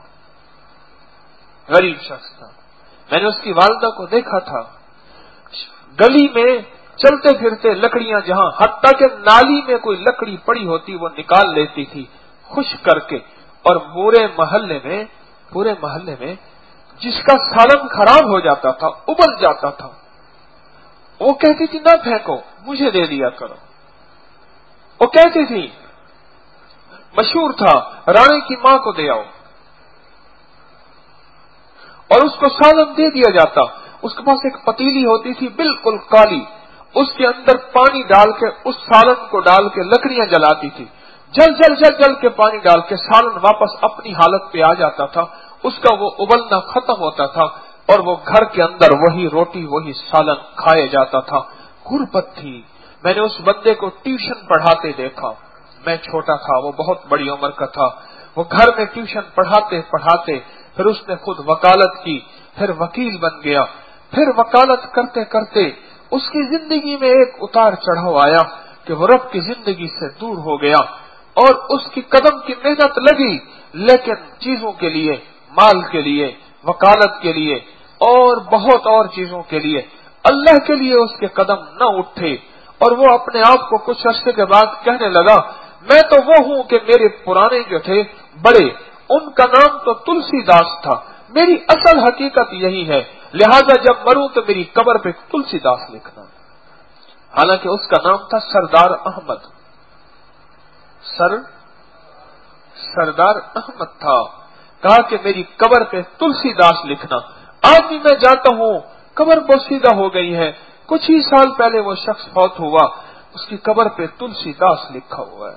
غریب شخص تھا. میں نے اس کی والدہ کو دیکھا تھا گلی میں چلتے پھرتے، لکڑیاں جہاں حتیٰ کہ نالی میں کوئی لکڑی پڑی ہوتی وہ نکال لیتی تھی خشک کر کے، اور پورے محلے میں پورے محلے میں جس کا سالن خراب ہو جاتا تھا، ابل جاتا تھا، وہ کہتی تھی نہ پھینکو، مجھے دے دیا کرو. وہ کہتی تھی، مشہور تھا، رانے کی ماں کو دے آؤ، اور اس کو سالن دے دیا جاتا. اس کے پاس ایک پتیلی ہوتی تھی بالکل کالی، اس کے اندر پانی ڈال کے اس سالن کو ڈال کے لکڑیاں جلاتی تھی، جل جل جل جل کے پانی ڈال کے سالن واپس اپنی حالت پہ آ جاتا تھا. اس کا وہ ابلنا ختم ہوتا تھا اور وہ گھر کے اندر وہی روٹی وہی سالن کھایا جاتا تھا. غربت تھی. میں نے اس بندے کو ٹیوشن پڑھاتے دیکھا. میں چھوٹا تھا، وہ بہت بڑی عمر کا تھا. وہ گھر میں ٹیوشن پڑھاتے پڑھاتے پھر اس نے خود وکالت کی، پھر وکیل بن گیا. پھر وکالت کرتے کرتے اس کی زندگی میں ایک اتار چڑھاؤ آیا کہ وہ رب کی زندگی سے دور ہو گیا، اور اس کی قدم کی محنت لگی، لیکن چیزوں کے لیے، مال کے لیے، وکالت کے لیے اور بہت اور چیزوں کے لیے، اللہ کے لیے اس کے قدم نہ اٹھے. اور وہ اپنے آپ کو کچھ عرصے کے بعد کہنے لگا، میں تو وہ ہوں کہ میرے پرانے جو تھے بڑے، ان کا نام تو تلسی داس تھا، میری اصل حقیقت یہی ہے، لہذا جب مروں تو میری قبر پہ تلسی داس لکھنا. حالانکہ اس کا نام تھا سردار احمد. سر سردار احمد تھا. کہا کہ میری قبر پہ تلسی داس لکھنا. آج بھی میں جاتا ہوں، قبر بوسیدہ ہو گئی ہے، کچھ ہی سال پہلے وہ شخص فوت ہوا، اس کی قبر پہ تلسی داس لکھا ہوا ہے.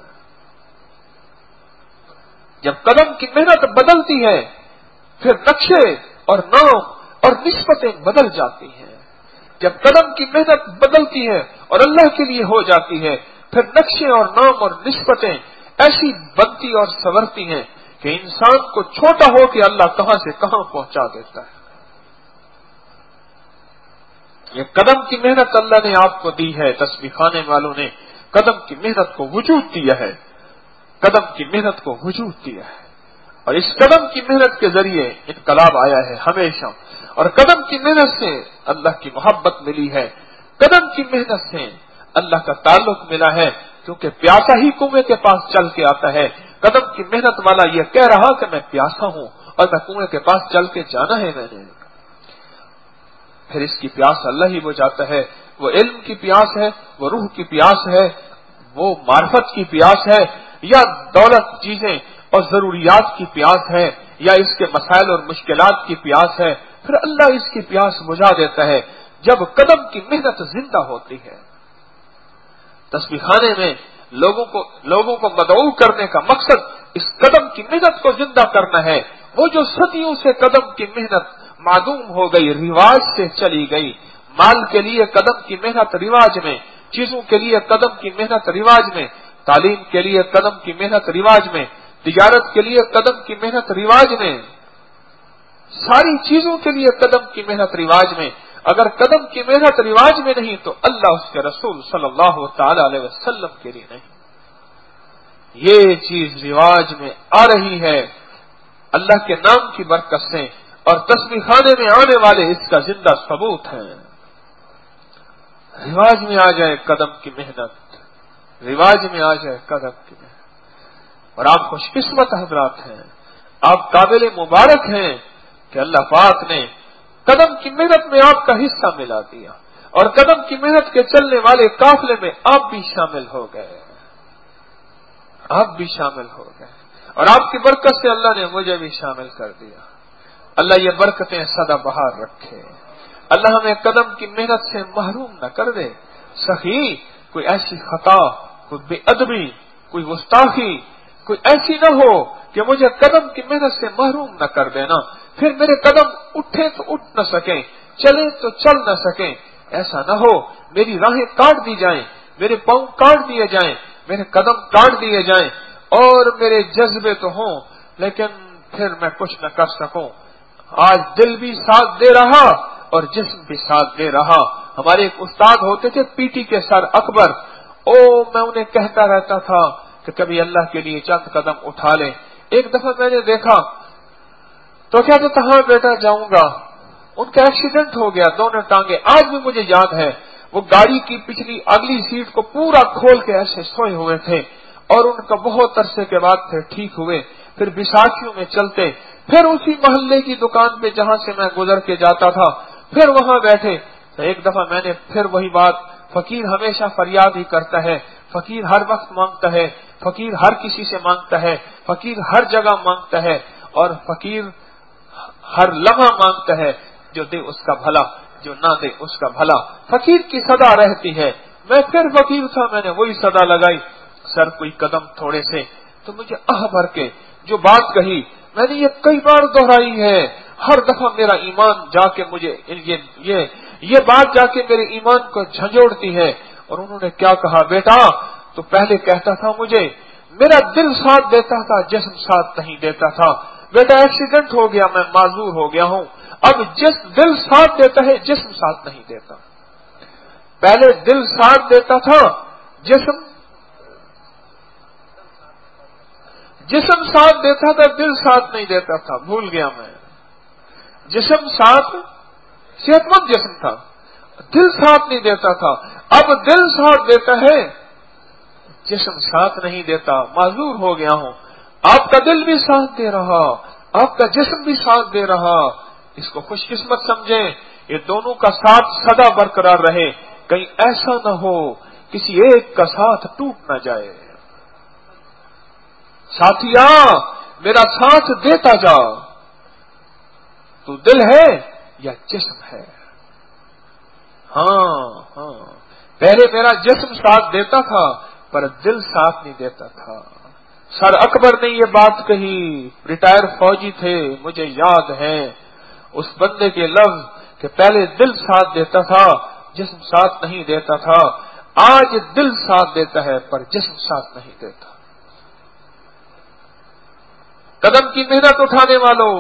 جب قدم کی محنت بدلتی ہے پھر نقشے اور نام اور نسبتیں بدل جاتی ہیں. جب قدم کی محنت بدلتی ہے اور اللہ کے لیے ہو جاتی ہے پھر نقشے اور نام اور نسبتیں ایسی بنتی اور سنورتی ہیں کہ انسان کو چھوٹا ہو کہ اللہ کہاں سے کہاں پہنچا دیتا ہے. یہ قدم کی محنت اللہ نے آپ کو دی ہے. تسبیح خانے والوں نے قدم کی محنت کو وجود دیا ہے، قدم کی محنت کو وجود دیا ہے. اور اس قدم کی محنت کے ذریعے انقلاب آیا ہے ہمیشہ، اور قدم کی محنت سے اللہ کی محبت ملی ہے، قدم کی محنت سے اللہ کا تعلق ملا ہے، کیونکہ پیاسا ہی کنویں کے پاس چل کے آتا ہے. قدم کی محنت والا یہ کہہ رہا کہ میں پیاسا ہوں اور میں کنویں کے پاس چل کے جانا ہے میں نے. پھر اس کی پیاس اللہ ہی بجھاتا ہے. وہ علم کی پیاس ہے، وہ روح کی پیاس ہے، وہ معرفت کی پیاس ہے، یا دولت چیزیں اور ضروریات کی پیاس ہے، یا اس کے مسائل اور مشکلات کی پیاس ہے. پھر اللہ اس کی پیاس بجھا دیتا ہے جب قدم کی محنت زندہ ہوتی ہے. تسبیح خانے میں لوگوں کو لوگوں کو مدعو کرنے کا مقصد اس قدم کی محنت کو زندہ کرنا ہے. وہ جو صدیوں سے قدم کی محنت معدوم ہو گئی، رواج سے چلی گئی. مال کے لیے قدم کی محنت رواج میں، چیزوں کے لیے قدم کی محنت رواج میں، تعلیم کے لیے قدم کی محنت رواج میں، تجارت کے لیے قدم کی محنت رواج میں، ساری چیزوں کے لیے قدم کی محنت رواج میں. اگر قدم کی محنت رواج میں نہیں تو اللہ اس کے رسول صلی اللہ تعالی علیہ وسلم کے لیے نہیں. یہ چیز رواج میں آ رہی ہے اللہ کے نام کی برکت سے، اور تسبیح خانے میں آنے والے اس کا زندہ ثبوت ہیں. رواج میں آ جائے قدم کی محنت، رواج میں آ جائے قدم کی محنت. اور آپ خوش قسمت حضرات ہیں، آپ قابل مبارک ہیں کہ اللہ پاک نے قدم کی محنت میں آپ کا حصہ ملا دیا، اور قدم کی محنت کے چلنے والے قافلے میں آپ بھی شامل ہو گئے، آپ بھی شامل ہو گئے، اور آپ کی برکت سے اللہ نے مجھے بھی شامل کر دیا. اللہ یہ برکتیں سدا بہار رکھے. اللہ ہمیں قدم کی محنت سے محروم نہ کر دے. سخی کوئی ایسی خطا، کوئی بے ادبی، کوئی گستاخی کوئی ایسی نہ ہو کہ مجھے قدم کی محنت سے محروم نہ کر دینا، پھر میرے قدم اٹھے تو اٹھ نہ سکیں، چلیں تو چل نہ سکیں. ایسا نہ ہو میری راہیں کاٹ دی جائیں، میرے پاؤں کاٹ دیے جائیں، میرے قدم کاٹ دیے جائیں، اور میرے جذبے تو ہوں لیکن پھر میں کچھ نہ کر سکوں. آج دل بھی ساتھ دے رہا اور جسم بھی ساتھ دے رہا. ہمارے ایک استاد ہوتے تھے پی ٹی کے سر اکبر. او میں انہیں کہتا رہتا تھا کہ کبھی اللہ کے لیے چند قدم اٹھا لیں. ایک دفعہ میں نے دیکھا تو کہتے تھا ہاں بیٹا جاؤں گا. ان کا ایکسیڈنٹ ہو گیا, دونوں ٹانگیں آج بھی مجھے یاد ہے. وہ گاڑی کی پچھلی اگلی سیٹ کو پورا کھول کے ایسے سوئے ہوئے تھے اور ان کا بہت عرصے کے بعد پھر ٹھیک ہوئے. پھر بیساکھیوں میں چلتے, پھر اسی محلے کی دکان پہ جہاں سے میں گزر کے جاتا تھا پھر وہاں بیٹھے. تو ایک دفعہ میں نے پھر وہی بات, فقیر ہمیشہ فریاد ہی کرتا ہے, فقیر ہر وقت مانگتا ہے, فقیر ہر کسی سے مانگتا ہے, فقیر ہر جگہ مانگتا ہے اور فقیر ہر لمحہ مانگتا ہے. جو دے اس کا بھلا, جو نہ دے اس کا بھلا, فقیر کی صدا رہتی ہے. میں پھر فقیر تھا, میں نے وہی صدا لگائی, سر کوئی قدم تھوڑے سے. تو مجھے آہ بھر کے جو بات کہی میں نے یہ کئی بار دہرائی ہے. ہر دفعہ میرا ایمان جا کے مجھے یہ یہ یہ بات جا کے میرے ایمان کو جھنجھوڑتی ہے. اور انہوں نے کیا کہا, بیٹا تو پہلے کہتا تھا مجھے میرا دل ساتھ دیتا تھا جسم ساتھ نہیں دیتا تھا. بیٹا ایکسیڈنٹ ہو گیا, میں معذور ہو گیا ہوں. اب جس دل ساتھ دیتا ہے جسم ساتھ نہیں دیتا. پہلے دل ساتھ دیتا تھا, جسم جسم ساتھ دیتا تھا, دل ساتھ نہیں دیتا تھا. بھول گیا میں. جسم ساتھ, صحت مند جسم تھا, دل ساتھ نہیں دیتا تھا. اب دل ساتھ دیتا ہے, جسم ساتھ نہیں دیتا. معذور ہو گیا ہوں. آپ کا دل بھی ساتھ دے رہا, آپ کا جسم بھی ساتھ دے رہا. اس کو خوش قسمت سمجھیں. یہ دونوں کا ساتھ سدا برقرار رہے. کہیں ایسا نہ ہو کسی ایک کا ساتھ ٹوٹ نہ جائے. ساتھیا میرا ساتھ دیتا جا, تو دل ہے یا جسم ہے. ہاں ہاں پہلے میرا جسم ساتھ دیتا تھا پر دل ساتھ نہیں دیتا تھا. سر اکبر نے یہ بات کہی, ریٹائر فوجی تھے, مجھے یاد ہے اس بندے کے لفظ کہ پہلے دل ساتھ دیتا تھا جسم ساتھ نہیں دیتا تھا. آج دل ساتھ دیتا ہے پر جسم ساتھ نہیں دیتا. قدم کی محنت اٹھانے والوں,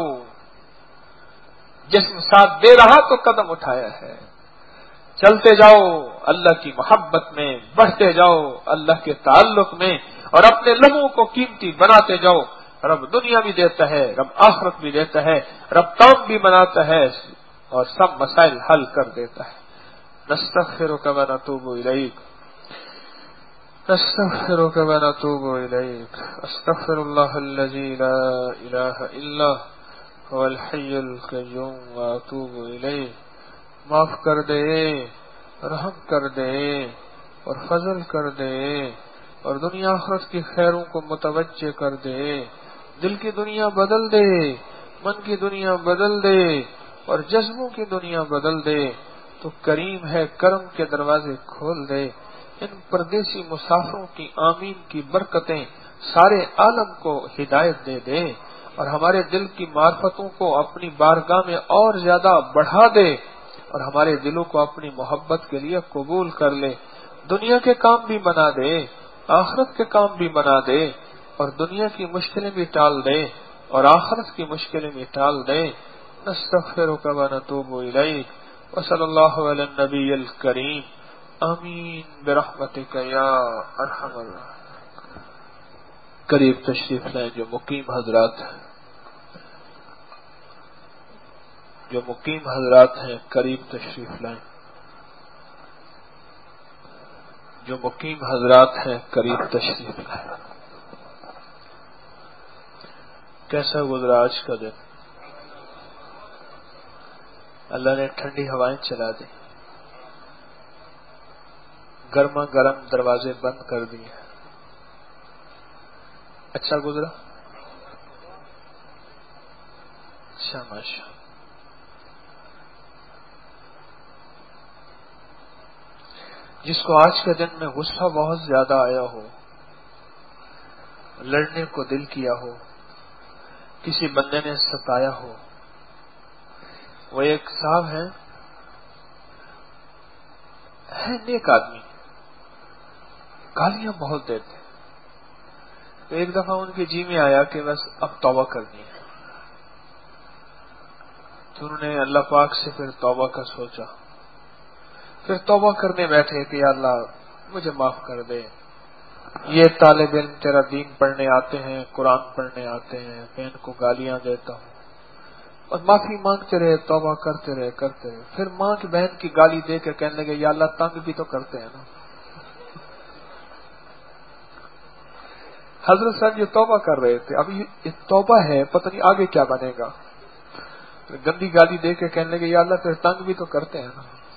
جسم ساتھ دے رہا تو قدم اٹھایا ہے. چلتے جاؤ اللہ کی محبت میں, بڑھتے جاؤ اللہ کے تعلق میں اور اپنے لمحوں کو قیمتی بناتے جاؤ. رب دنیا بھی دیتا ہے, رب آخرت بھی دیتا ہے, رب کام بھی بناتا ہے اور سب مسائل حل کر دیتا ہے. نستغفرک و نتوب الیک, نستغفرک و نتوب الیک. استغفر اللہ الذی لا الہ الا هو الحی القیوم واتوب الیہ. معاف کر دے, رحم کر دے اور فضل کر دے اور دنیا آخرت کی خیروں کو متوجہ کر دے. دل کی دنیا بدل دے, من کی دنیا بدل دے اور جذبوں کی دنیا بدل دے. تو کریم ہے, کرم کے دروازے کھول دے. ان پردیسی مسافروں کی آمین کی برکتیں سارے عالم کو ہدایت دے دے اور ہمارے دل کی معرفتوں کو اپنی بارگاہ میں اور زیادہ بڑھا دے اور ہمارے دلوں کو اپنی محبت کے لیے قبول کر لے. دنیا کے کام بھی بنا دے, آخرت کے کام بھی بنا دے اور دنیا کی مشکلیں بھی ٹال دے اور آخرت کی مشکلیں بھی ٹال دے. نستغفرک و نتوب الیک. وصلی اللہ علی النبی الکریم. آمین برحمتک یا ارحم الراحمین. قریب تشریف لائیں جو مقیم حضرات ہیں, جو مقیم حضرات ہیں قریب تشریف لائیں. جو مقیم حضرات ہیں قریب تشریف لائیں. کیسا گزرا آج کا دن؟ اللہ نے ٹھنڈی ہوائیں چلا دی, گرما گرم دروازے بند کر دیے. اچھا گزرا؟ اچھا ماشاء. جس کو آج کے دن میں غصہ بہت زیادہ آیا ہو, لڑنے کو دل کیا ہو, کسی بندے نے ستایا ہو, وہ ایک صاحب ہیں, ہے نیک آدمی, گالیاں بہت دیتے. تو ایک دفعہ ان کے جی میں آیا کہ بس اب توبہ کرنی ہے. تو انہوں نے اللہ پاک سے پھر توبہ کا سوچا، پھر توبہ کرنے بیٹھے کہ یا اللہ مجھے معاف کر دے، یہ طالب علم تیرا دین پڑھنے آتے ہیں، قرآن پڑھنے آتے ہیں، میں ان کو گالیاں دیتا ہوں، اور معافی مانگتے رہے، توبہ کرتے رہے کرتے رہے پھر ماں کی بہن کی گالی دے کے کہنے لگے یا اللہ تنگ بھی تو کرتے ہیں نا۔ حضرت صاحب یہ توبہ کر رہے تھے، اب یہ توبہ ہے، پتہ نہیں آگے کیا بنے گا، گندی گالی دے کے کہنے لگے یا اللہ پھر تنگ بھی تو کرتے ہیں نا۔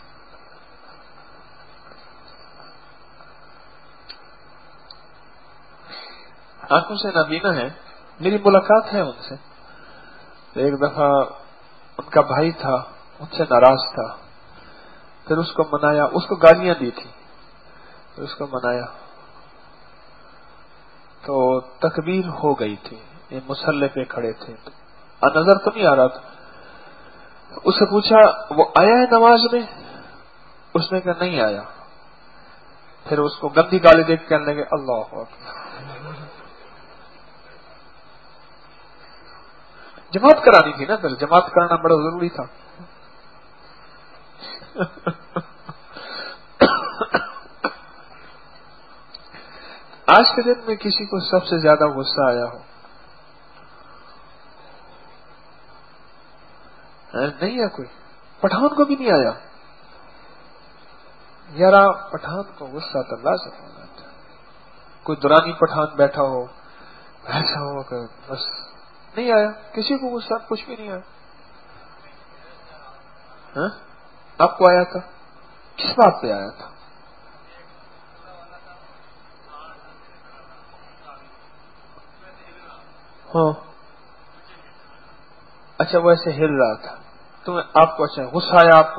آنکھوں سے نابینا ہے، میری ملاقات ہے ان سے، ایک دفعہ ان کا بھائی تھا، ان سے ناراض تھا، پھر اس کو منایا، اس کو گالیاں دی تھی، پھر اس کو منایا تو تکبیر ہو گئی تھی، یہ مصلی پہ کھڑے تھے، نظر تو نہیں آ رہا تھا، اس سے پوچھا وہ آیا ہے نماز میں؟ اس نے کہا نہیں آیا، پھر اس کو گندی گالی دے کے کہنے لگے اللہ اکبر۔ جماعت کرانی تھی نا، پھر جماعت کرنا بڑا ضروری تھا۔ آج کے دن میں کسی کو سب سے زیادہ غصہ آیا ہو؟ نہیں ہے کوئی؟ پٹھان کو بھی نہیں آیا؟ یارا پٹھان کو غصہ تو لازم ہونا تھا، کوئی دورانی پٹھان بیٹھا ہو ایسا ہو کہ بس نہیں آیا، کسی کو غصہ کچھ بھی نہیں آیا۔ ہاں؟ آپ کو آیا تھا؟ کس بات پہ آیا تھا؟ ہاں اچھا، وہ ایسے ہل رہا تھا، تمہیں آپ کو اچھا غصہ آیا آپ کو؟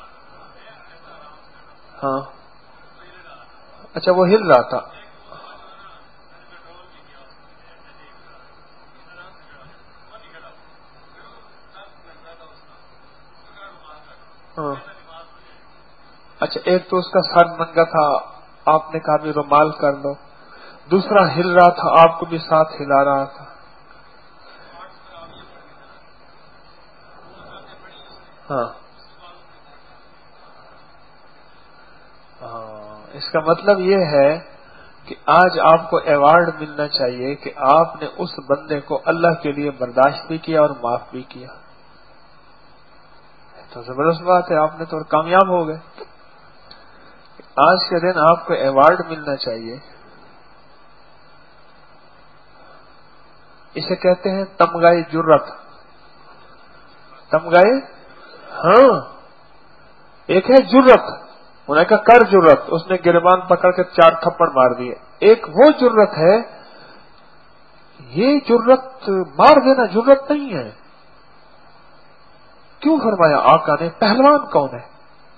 ہاں اچھا، وہ ہل رہا تھا، ہاں اچھا، ایک تو اس کا سر ننگا تھا، آپ نے کہا بھی رومال کر لو، دوسرا ہل رہا تھا، آپ کو بھی ساتھ ہلا رہا تھا۔ ہاں ہاں، اس کا مطلب یہ ہے کہ آج آپ کو ایوارڈ ملنا چاہیے کہ آپ نے اس بندے کو اللہ کے لیے برداشت بھی کیا اور معاف بھی کیا، تو زبردست بات ہے، آپ نے تو کامیاب ہو گئے۔ آج کے دن آپ کو ایوارڈ ملنا چاہیے، اسے کہتے ہیں تمغائے جرت، تمغائے، ہاں ایک ہے جرت، انہیں کہا کر جرت، اس نے گربان پکڑ کے چار تھپڑ مار دیے، ایک وہ جرت ہے، یہ جرت مار دینا جرت نہیں ہے۔ کیوں فرمایا آقا نے پہلوان کون ہے؟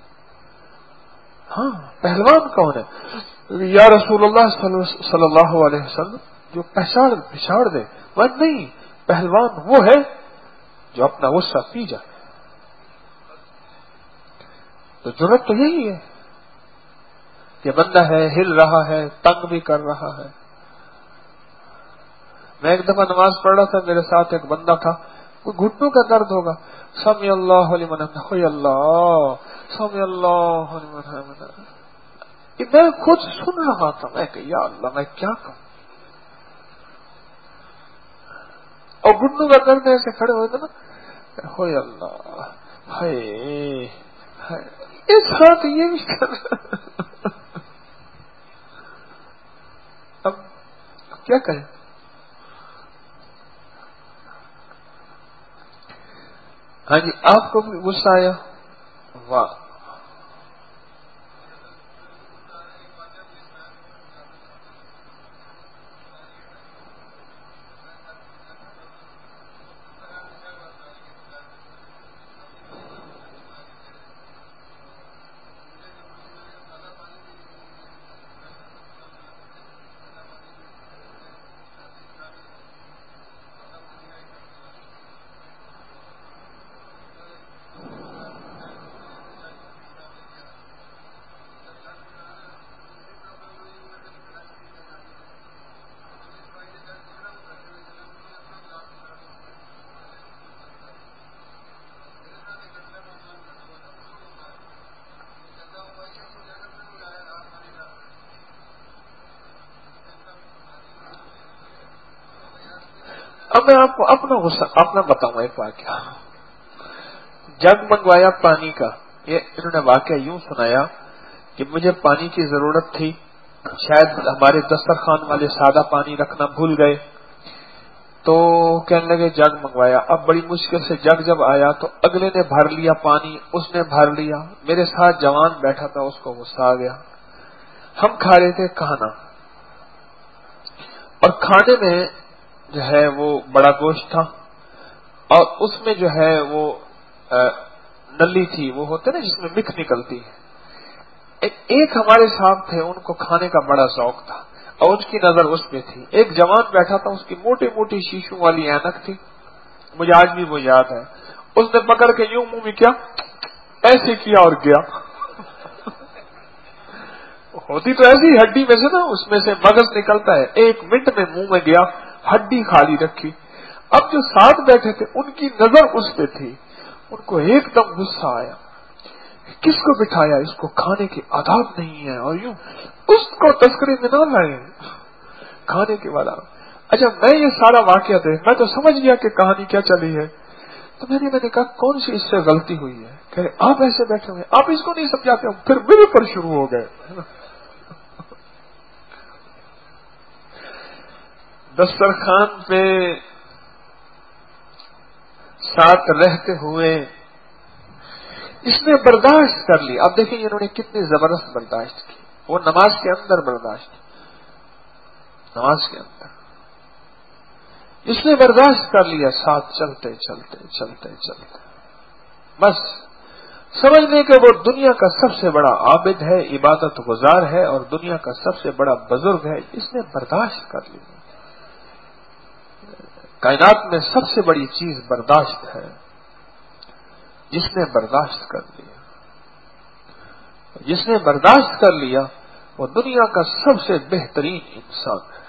ہاں پہلوان کون ہے؟ یا رسول اللہ صلی اللہ علیہ وسلم جو پہچاڑ پچھاڑ دے، وہ نہیں، پہلوان وہ ہے جو اپنا غصہ پی جائے، تو جرت تو یہی ہے کہ بندہ ہے، ہل رہا ہے، تنگ بھی کر رہا ہے۔ میں ایک دفعہ نماز پڑھ رہا تھا، میرے ساتھ ایک بندہ تھا، کوئی گھٹنوں کا درد ہوگا، سمی اللہ لمن حمدہ، ہوئی اللہ سمی اللہ لمن حمدہ، میں خود سن رہا تھا، میں کہ یا اللہ میں کیا کروں، اور گھٹنوں کا درد ایسے کھڑے ہوئے تھے نا، ہوئی اللہ ہائے ہائے، اس ہاتھ یہ بھی کر اب کیا کریں؟ ہاں جی، آپ کو بھی غصہ آیا؟ واہ، میں آپ کو اپنا غصہ اپنا بتاؤں ایک واقعہ. جگ منگوایا پانی کا. یہ انہوں نے واقعہ یوں سنایا کہ مجھے پانی کی ضرورت تھی، شاید ہمارے دسترخوان والے سادہ پانی رکھنا بھول گئے، تو کہنے لگے جگ منگوایا. اب بڑی مشکل سے جگ جب آیا تو اگلے نے بھر لیا پانی، اس نے بھر لیا. میرے ساتھ جوان بیٹھا تھا، اس کو غصہ آ گیا. ہم کھا رہے تھے کھانا، اور کھانے میں جو ہے وہ بڑا گوشت تھا، اور اس میں جو ہے وہ نلی تھی، وہ ہوتے نا جس میں مکھ نکلتی ہے. ایک ہمارے ساتھ تھے، ان کو کھانے کا بڑا شوق تھا اور ان کی نظر اس پہ تھی. ایک جوان بیٹھا تھا، اس کی موٹی موٹی شیشوں والی اینک تھی، مجھے آج بھی وہ یاد ہے. اس نے پکڑ کے یوں منہ میں کیا ایسے کیا اور گیا. ہوتی تو ایسی ہڈی میں سے نا، اس میں سے مغز نکلتا ہے، ایک منٹ میں منہ میں گیا، ہڈی خالی رکھی. اب جو ساتھ بیٹھے تھے ان کی نظر اس پہ تھی، ان کو ایک دم غصہ آیا. کس کو بٹھایا، اس کو کھانے کے آداب نہیں ہے، اور یوں اس کو تذکرے میں نہ لائے کھانے کے والا. اچھا میں یہ سارا واقعہ دیکھ میں تو سمجھ گیا کہ کہانی کیا چلی ہے. تو میں نے میں نے کہا کون سی اس سے غلطی ہوئی ہے؟ کہ آپ ایسے بیٹھے ہوئے، آپ اس کو نہیں سمجھاتے ہو. پھر میرے پر شروع ہو گئے. دسترخوان پہ ساتھ رہتے ہوئے اس نے برداشت کر لی. اب دیکھیں انہوں نے کتنی زبردست برداشت کی. وہ نماز کے اندر برداشت نماز کے اندر اس نے برداشت کر لیا. ساتھ چلتے چلتے چلتے چلتے بس سمجھ لیں کہ وہ دنیا کا سب سے بڑا عابد ہے، عبادت گزار ہے، اور دنیا کا سب سے بڑا بزرگ ہے. اس نے برداشت کر لی. کائنات میں سب سے بڑی چیز برداشت ہے. جس نے برداشت کر لیا جس نے برداشت کر لیا وہ دنیا کا سب سے بہترین انسان ہے.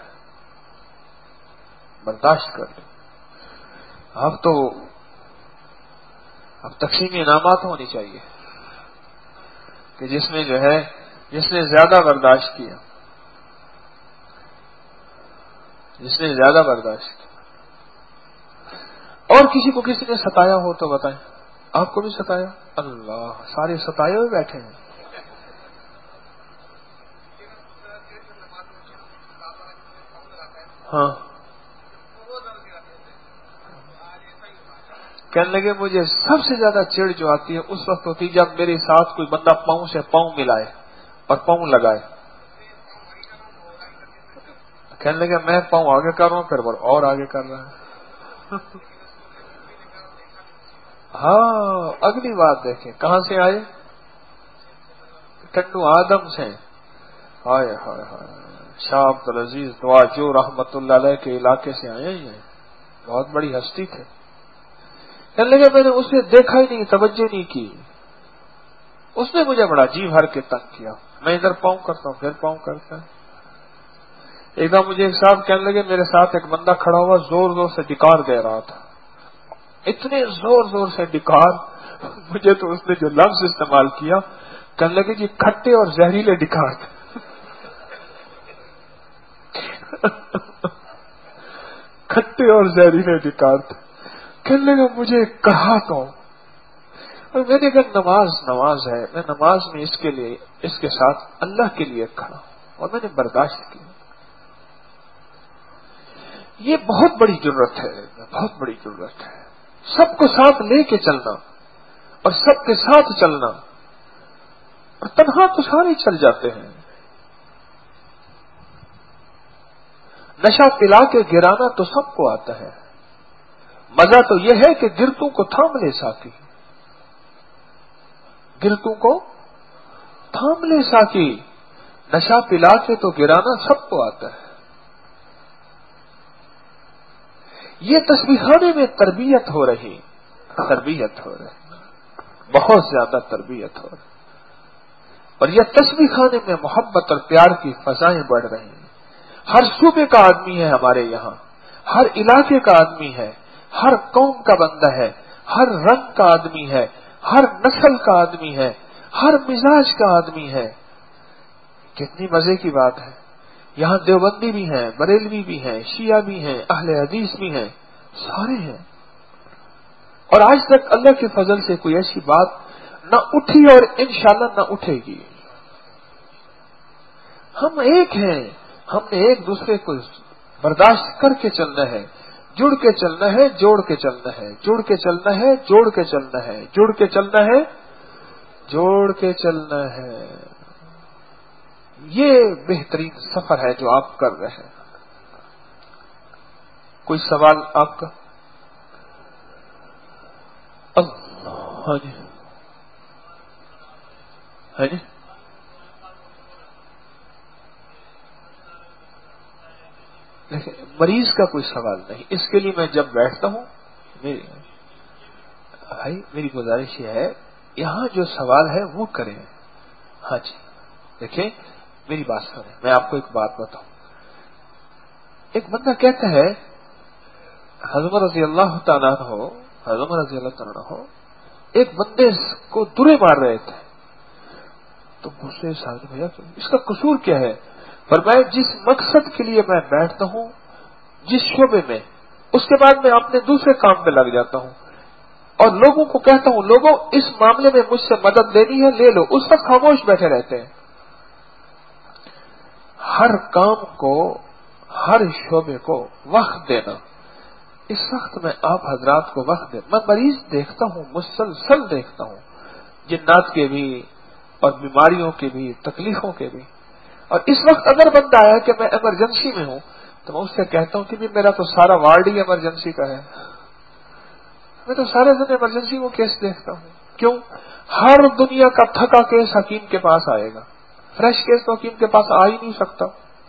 برداشت کر لیا. اب تو اب تقسیم انعامات ہونی چاہیے کہ جس میں جو ہے جس نے زیادہ برداشت کیا جس نے زیادہ برداشت کیا اور کسی کو کسی نے ستایا ہو تو بتائیں. آپ کو بھی ستایا؟ اللہ، سارے ستائے ہوئے بیٹھے ہیں. ہاں کہنے لگے مجھے سب سے زیادہ چڑ جو آتی ہے اس وقت ہوتی جب میرے ساتھ کوئی بندہ پاؤں سے پاؤں ملائے اور پاؤں لگائے. کہنے لگے میں پاؤں آگے کر رہا ہوں، پھر اور آگے کر رہا ہے. ہاں اگلی بات دیکھیں کہاں سے آئے؟ کنڈو آدم سے. ہائے ہائے ہائے شاہ عبد العزیز دعا جو رحمت اللہ علیہ کے علاقے سے آئے ہی ہیں، بہت بڑی ہستی تھے. کہنے لگے میں نے اسے دیکھا ہی نہیں، توجہ نہیں کی. اس نے مجھے بڑا جی بھر کے تنگ کیا. میں ادھر پاؤں کرتا ہوں پھر پاؤں کرتا ہے. ایک دم مجھے ایک صاحب کہنے لگے میرے ساتھ ایک بندہ کھڑا ہوا زور زور سے ڈکار دے رہا تھا. اتنے زور زور سے ڈکار، مجھے تو اس نے جو لفظ استعمال کیا کہنے لگے جی کھٹے اور زہریلے ڈکار تھے. کھٹے اور زہریلے ڈکار تھے. کہنے لگا مجھے کہا تو، اور میں نے کہا نماز نماز ہے، میں نماز میں اس کے لیے اس کے ساتھ اللہ کے لیے کھڑا اور میں نے برداشت کی. یہ بہت بڑی ضرورت ہے، بہت بڑی ضرورت ہے. سب کو ساتھ لے کے چلنا اور سب کے ساتھ چلنا، اور تنہا تو سارے چل جاتے ہیں. نشہ پلا کے گرانا تو سب کو آتا ہے، مزہ تو یہ ہے کہ گرتوں کو تھام لے ساکی، گرتوں کو تھام لے ساکی. نشہ پلا کے تو گرانا سب کو آتا ہے. یہ تسبیح خانے میں تربیت ہو رہی تربیت ہو رہی بہت زیادہ تربیت ہو رہی. اور یہ تسبیح خانے میں محبت اور پیار کی فضائیں بڑھ رہی ہیں. ہر صوبے کا آدمی ہے ہمارے یہاں، ہر علاقے کا آدمی ہے، ہر قوم کا بندہ ہے، ہر رنگ کا آدمی ہے، ہر نسل کا آدمی ہے، ہر مزاج کا آدمی ہے. کتنی مزے کی بات ہے. یہاں دیوبندی بھی ہیں، بریلوی بھی ہیں، شیعہ بھی ہیں، اہل حدیث بھی ہیں، سارے ہیں. اور آج تک اللہ کے فضل سے کوئی ایسی بات نہ اٹھی اور انشاءاللہ نہ اٹھے گی. ہم ایک ہیں, ہم نے ایک دوسرے کو برداشت کر کے چلنا ہے, جڑ کے چلنا ہے, جوڑ کے چلنا ہے, جڑ کے چلنا ہے, جوڑ کے چلنا ہے, جڑ کے چلنا ہے, جوڑ کے چلنا ہے. یہ بہترین سفر ہے جو آپ کر رہے ہیں. کوئی سوال آپ کا؟ ہاں جی, ہاں جی. دیکھیں, مریض کا کوئی سوال نہیں. اس کے لیے میں جب بیٹھتا ہوں, میری بھائی میری گزارش یہ ہے, یہاں جو سوال ہے وہ کریں. ہاں جی, دیکھیں میری بات سنیں, میں آپ کو ایک بات بتاؤں. ایک بندہ کہتا ہے حضرت رضی اللہ تعالیٰ ہو, حضرت رضی اللہ تعالیٰ ہو ایک بندے کو درے مار رہے تھے, تو دوسرے ساتھ بھیا اس کا قصور کیا ہے؟ فرمایا جس مقصد کے لیے میں بیٹھتا ہوں جس شعبے میں, اس کے بعد میں اپنے دوسرے کام میں لگ جاتا ہوں اور لوگوں کو کہتا ہوں لوگوں اس معاملے میں مجھ سے مدد لینی ہے لے لو, اس وقت خاموش بیٹھے رہتے ہیں. ہر کام کو, ہر شعبے کو وقت دینا. اس وقت میں آپ حضرات کو وقت دے. میں مریض دیکھتا ہوں, مسلسل دیکھتا ہوں, جنات کے بھی اور بیماریوں کے بھی, تکلیفوں کے بھی. اور اس وقت اگر بندہ آیا کہ میں ایمرجنسی میں ہوں تو میں اس سے کہتا ہوں کہ بھی میرا تو سارا وارڈ ہی ایمرجنسی کا ہے, میں تو سارے دن ایمرجنسی وہ کیس دیکھتا ہوں. کیوں؟ ہر دنیا کا تھکا کیس حکیم کے پاس آئے گا, فریش کیس تو حکیم کے پاس آ ہی نہیں سکتا.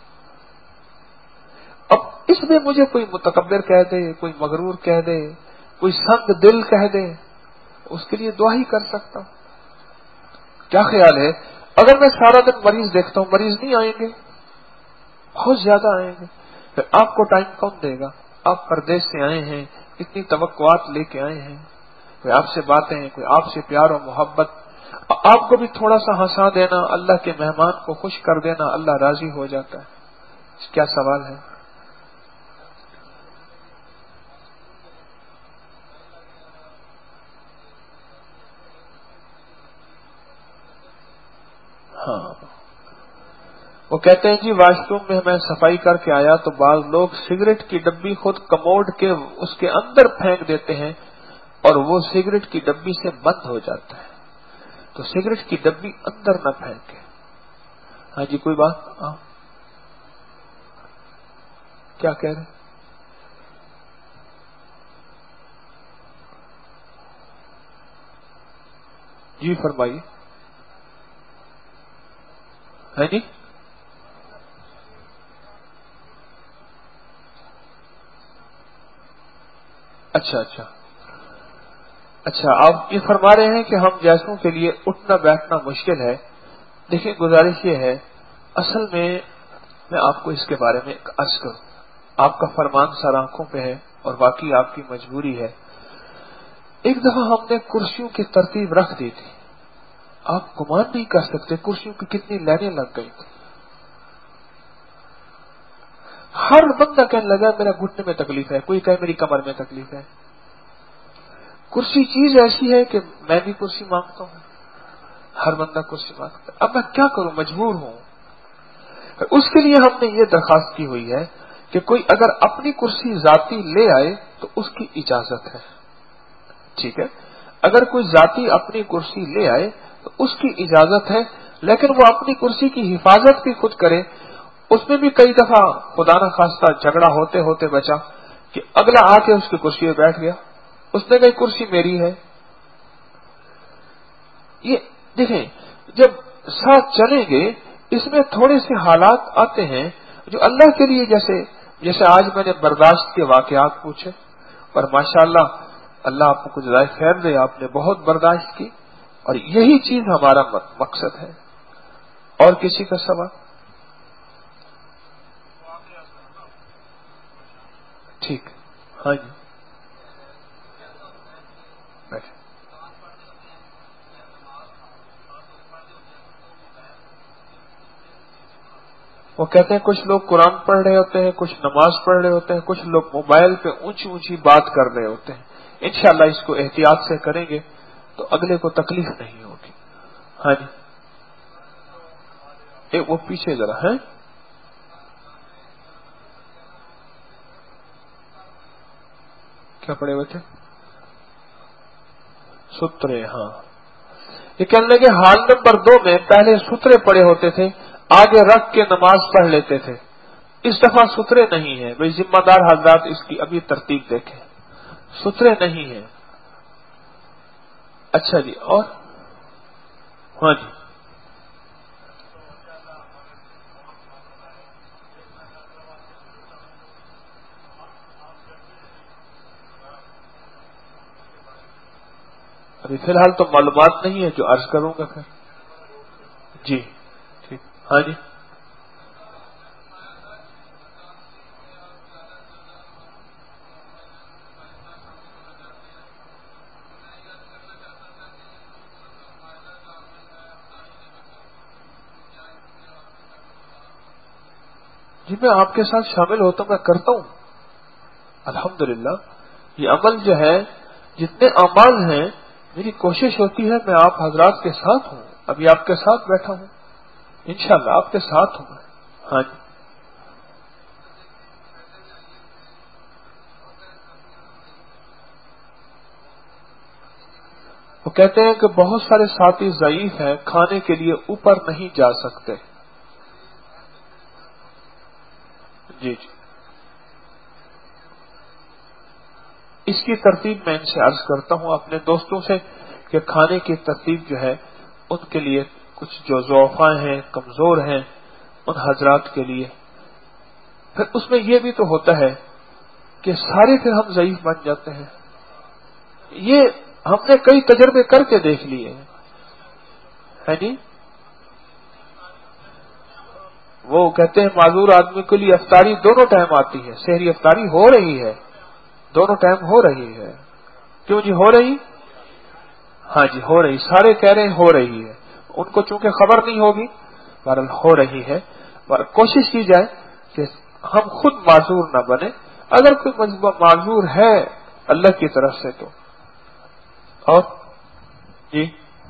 اب اس میں مجھے کوئی متکبر کہہ دے, کوئی مغرور کہہ دے, کوئی سنگ دل کہہ دے, اس کے لیے دعا ہی کر سکتا ہوں. کیا خیال ہے اگر میں سارا دن مریض دیکھتا ہوں, مریض نہیں آئیں گے؟ بہت زیادہ آئیں گے. پھر آپ کو ٹائم کون دے گا؟ آپ پردیس سے آئے ہیں, اتنی توقعات لے کے آئے ہیں, کوئی آپ سے باتیں, کوئی آپ سے پیار و محبت, آپ کو بھی تھوڑا سا ہنسا دینا, اللہ کے مہمان کو خوش کر دینا, اللہ راضی ہو جاتا ہے. کیا سوال ہے؟ ہاں, وہ کہتے ہیں جی واش روم میں میں صفائی کر کے آیا تو بعض لوگ سگریٹ کی ڈبی خود کموڈ کے اس کے اندر پھینک دیتے ہیں اور وہ سگریٹ کی ڈبی سے بند ہو جاتا ہے, تو سگریٹ کی ڈبی اندر نہ پھینکے. ہاں جی, کوئی بات؟ ہاں, کیا کہہ رہے؟ جی فرمائیے. ہے جی, اچھا اچھا اچھا آپ یہ فرما رہے ہیں کہ ہم جیسوں کے لیے اٹھنا بیٹھنا مشکل ہے. دیکھیں گزارش یہ ہے, اصل میں میں آپ کو اس کے بارے میں ایک عرض کروں. آپ کا فرمان سر آنکھوں پہ ہے اور واقعی آپ کی مجبوری ہے. ایک دفعہ ہم نے کرسیوں کی ترتیب رکھ دی تھی, آپ گمان نہیں کر سکتے کرسیوں کی کتنی لائنیں لگ گئی تھی. ہر بندہ کہنے لگا میرا گھٹنے میں تکلیف ہے, کوئی کہے میری کمر میں تکلیف ہے. کرسی چیز ایسی ہے کہ میں بھی کرسی مانگتا ہوں, ہر بندہ کرسی مانگتا ہے. اب میں کیا کروں, مجبور ہوں. اس کے لیے ہم نے یہ درخواست کی ہوئی ہے کہ کوئی اگر اپنی کرسی ذاتی لے آئے تو اس کی اجازت ہے. ٹھیک ہے, اگر کوئی ذاتی اپنی کرسی لے آئے تو اس کی اجازت ہے, لیکن وہ اپنی کرسی کی حفاظت بھی خود کرے. اس میں بھی کئی دفعہ خدا نہ خواستہ جھگڑا ہوتے ہوتے بچا کہ اگلا آ کے اس کی کرسی پہ بیٹھ گیا, اس نے کہی کرسی میری ہے. یہ دیکھیں جب ساتھ چلیں گے اس میں تھوڑے سے حالات آتے ہیں جو اللہ کے لیے, جیسے جیسے آج میں نے برداشت کے واقعات پوچھے اور ماشاءاللہ اللہ آپ کو جزائے خیر دے, آپ نے بہت برداشت کی اور یہی چیز ہمارا مقصد ہے. اور کسی کا سوال؟ ٹھیک, ہاں جی بیٹھے. وہ کہتے ہیں کچھ لوگ قرآن پڑھ رہے ہوتے ہیں، کچھ نماز پڑھ رہے ہوتے ہیں، کچھ لوگ موبائل پہ اونچی اونچی بات کر رہے ہوتے ہیں. انشاءاللہ اس کو احتیاط سے کریں گے تو اگلے کو تکلیف نہیں ہوگی. ہاں جی ایک وہ پیچھے ذرا ہے. کیا پڑے ہوئے تھے؟ سترے. ہاں یہ کہنے لگے حال نمبر دو میں پہلے سترے پڑے ہوتے تھے، آگے رکھ کے نماز پڑھ لیتے تھے. اس دفعہ سترے نہیں ہیں. بھائی ذمہ دار حضرات اس کی ابھی ترتیب دیکھیں. سترے نہیں ہیں. اچھا جی اور ہاں جی ابھی فی الحال تو معلومات نہیں ہے جو عرض کروں گا پھر. جی ٹھیک. ہاں جی جی میں آپ کے ساتھ شامل ہوتا ہوں، میں کرتا ہوں الحمدللہ. یہ عمل جو ہے جتنے اعمال ہیں میری کوشش ہوتی ہے میں آپ حضرات کے ساتھ ہوں. ابھی آپ کے ساتھ بیٹھا ہوں انشاءاللہ آپ کے ساتھ ہوں میں. ہاں جی وہ کہتے ہیں کہ بہت سارے ساتھی ضعیف ہیں، کھانے کے لیے اوپر نہیں جا سکتے. جی جی اس کی ترتیب میں ان سے عرض کرتا ہوں اپنے دوستوں سے کہ کھانے کی ترتیب جو ہے ان کے لیے کچھ جو ضعفاء ہیں کمزور ہیں ان حضرات کے لیے. پھر اس میں یہ بھی تو ہوتا ہے کہ سارے پھر ہم ضعیف بن جاتے ہیں. یہ ہم نے کئی تجربے کر کے دیکھ لیے ہیں. ہے جی وہ کہتے ہیں معذور آدمی کے لیے افطاری دونوں ٹائم آتی ہے. سحری افطاری ہو رہی ہے، دونوں ٹائم ہو رہی ہے. کیوں جی ہو رہی؟ ہاں جی ہو رہی. سارے کہہ رہے ہیں ہو رہی ہے، ان کو چونکہ خبر نہیں ہوگی. بہرحال ہو رہی ہے. اور کوشش کی جائے کہ ہم خود معذور نہ بنے. اگر کوئی معذور ہے اللہ کی طرف سے تو. اور جی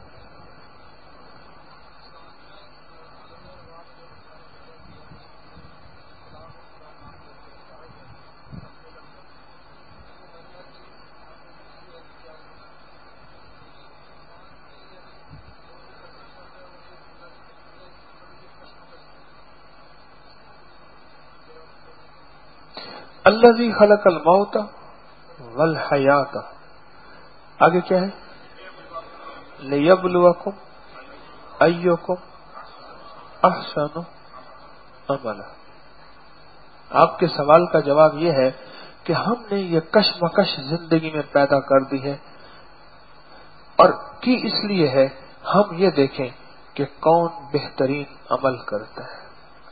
الذی خلق الموت والحیات. آگے کیا ہے؟ لیبلوکم ایکم احسن عملا. آپ کے سوال کا جواب یہ ہے کہ ہم نے یہ کشمکش زندگی میں پیدا کر دی ہے اور کی اس لیے ہے ہم یہ دیکھیں کہ کون بہترین عمل کرتا ہے.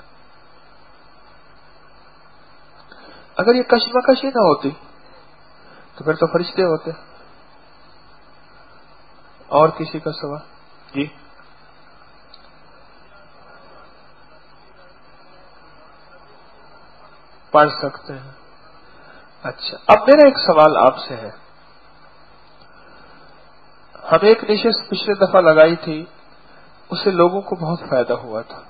اگر یہ کشمکش ہی نہ ہوتی تو پھر تو فرشتے ہوتے. اور کسی کا سوال؟ جی پڑھ سکتے ہیں. اچھا اب میرا ایک سوال آپ سے ہے. ہم ایک نشست پچھلے دفعہ لگائی تھی، اس سے لوگوں کو بہت فائدہ ہوا تھا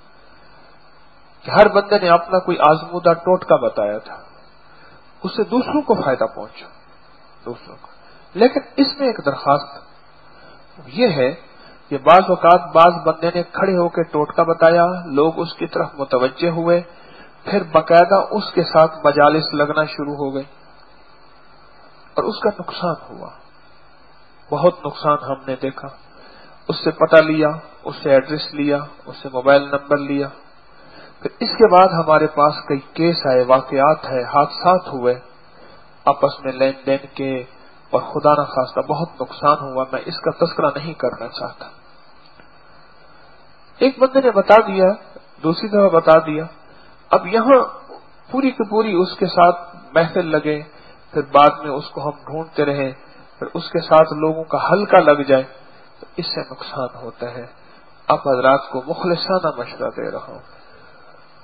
کہ ہر بندے نے اپنا کوئی آزمودہ ٹوٹکا بتایا تھا، اس سے دوسروں کو فائدہ پہنچا دوسروں کو. لیکن اس میں ایک درخواست یہ ہے کہ بعض اوقات بعض بندے نے کھڑے ہو کے ٹوٹکا بتایا، لوگ اس کی طرف متوجہ ہوئے، پھر باقاعدہ اس کے ساتھ مجالس لگنا شروع ہو گئی اور اس کا نقصان ہوا. بہت نقصان ہم نے دیکھا. اس سے پتہ لیا، اس سے ایڈریس لیا، اس سے موبائل نمبر لیا. پھر اس کے بعد ہمارے پاس کئی کیس آئے، واقعات ہے، حادثات ہوئے آپس میں لین دین کے، اور خدا نہ خواستہ بہت نقصان ہوا. میں اس کا تذکرہ نہیں کرنا چاہتا. ایک بندے نے بتا دیا، دوسری دفعہ بتا دیا. اب یہاں پوری کی پوری اس کے ساتھ محفل لگے، پھر بعد میں اس کو ہم ڈھونڈتے رہے، پھر اس کے ساتھ لوگوں کا ہلکا لگ جائے تو اس سے نقصان ہوتا ہے. آپ حضرات کو مخلصانہ مشورہ دے رہا ہوں.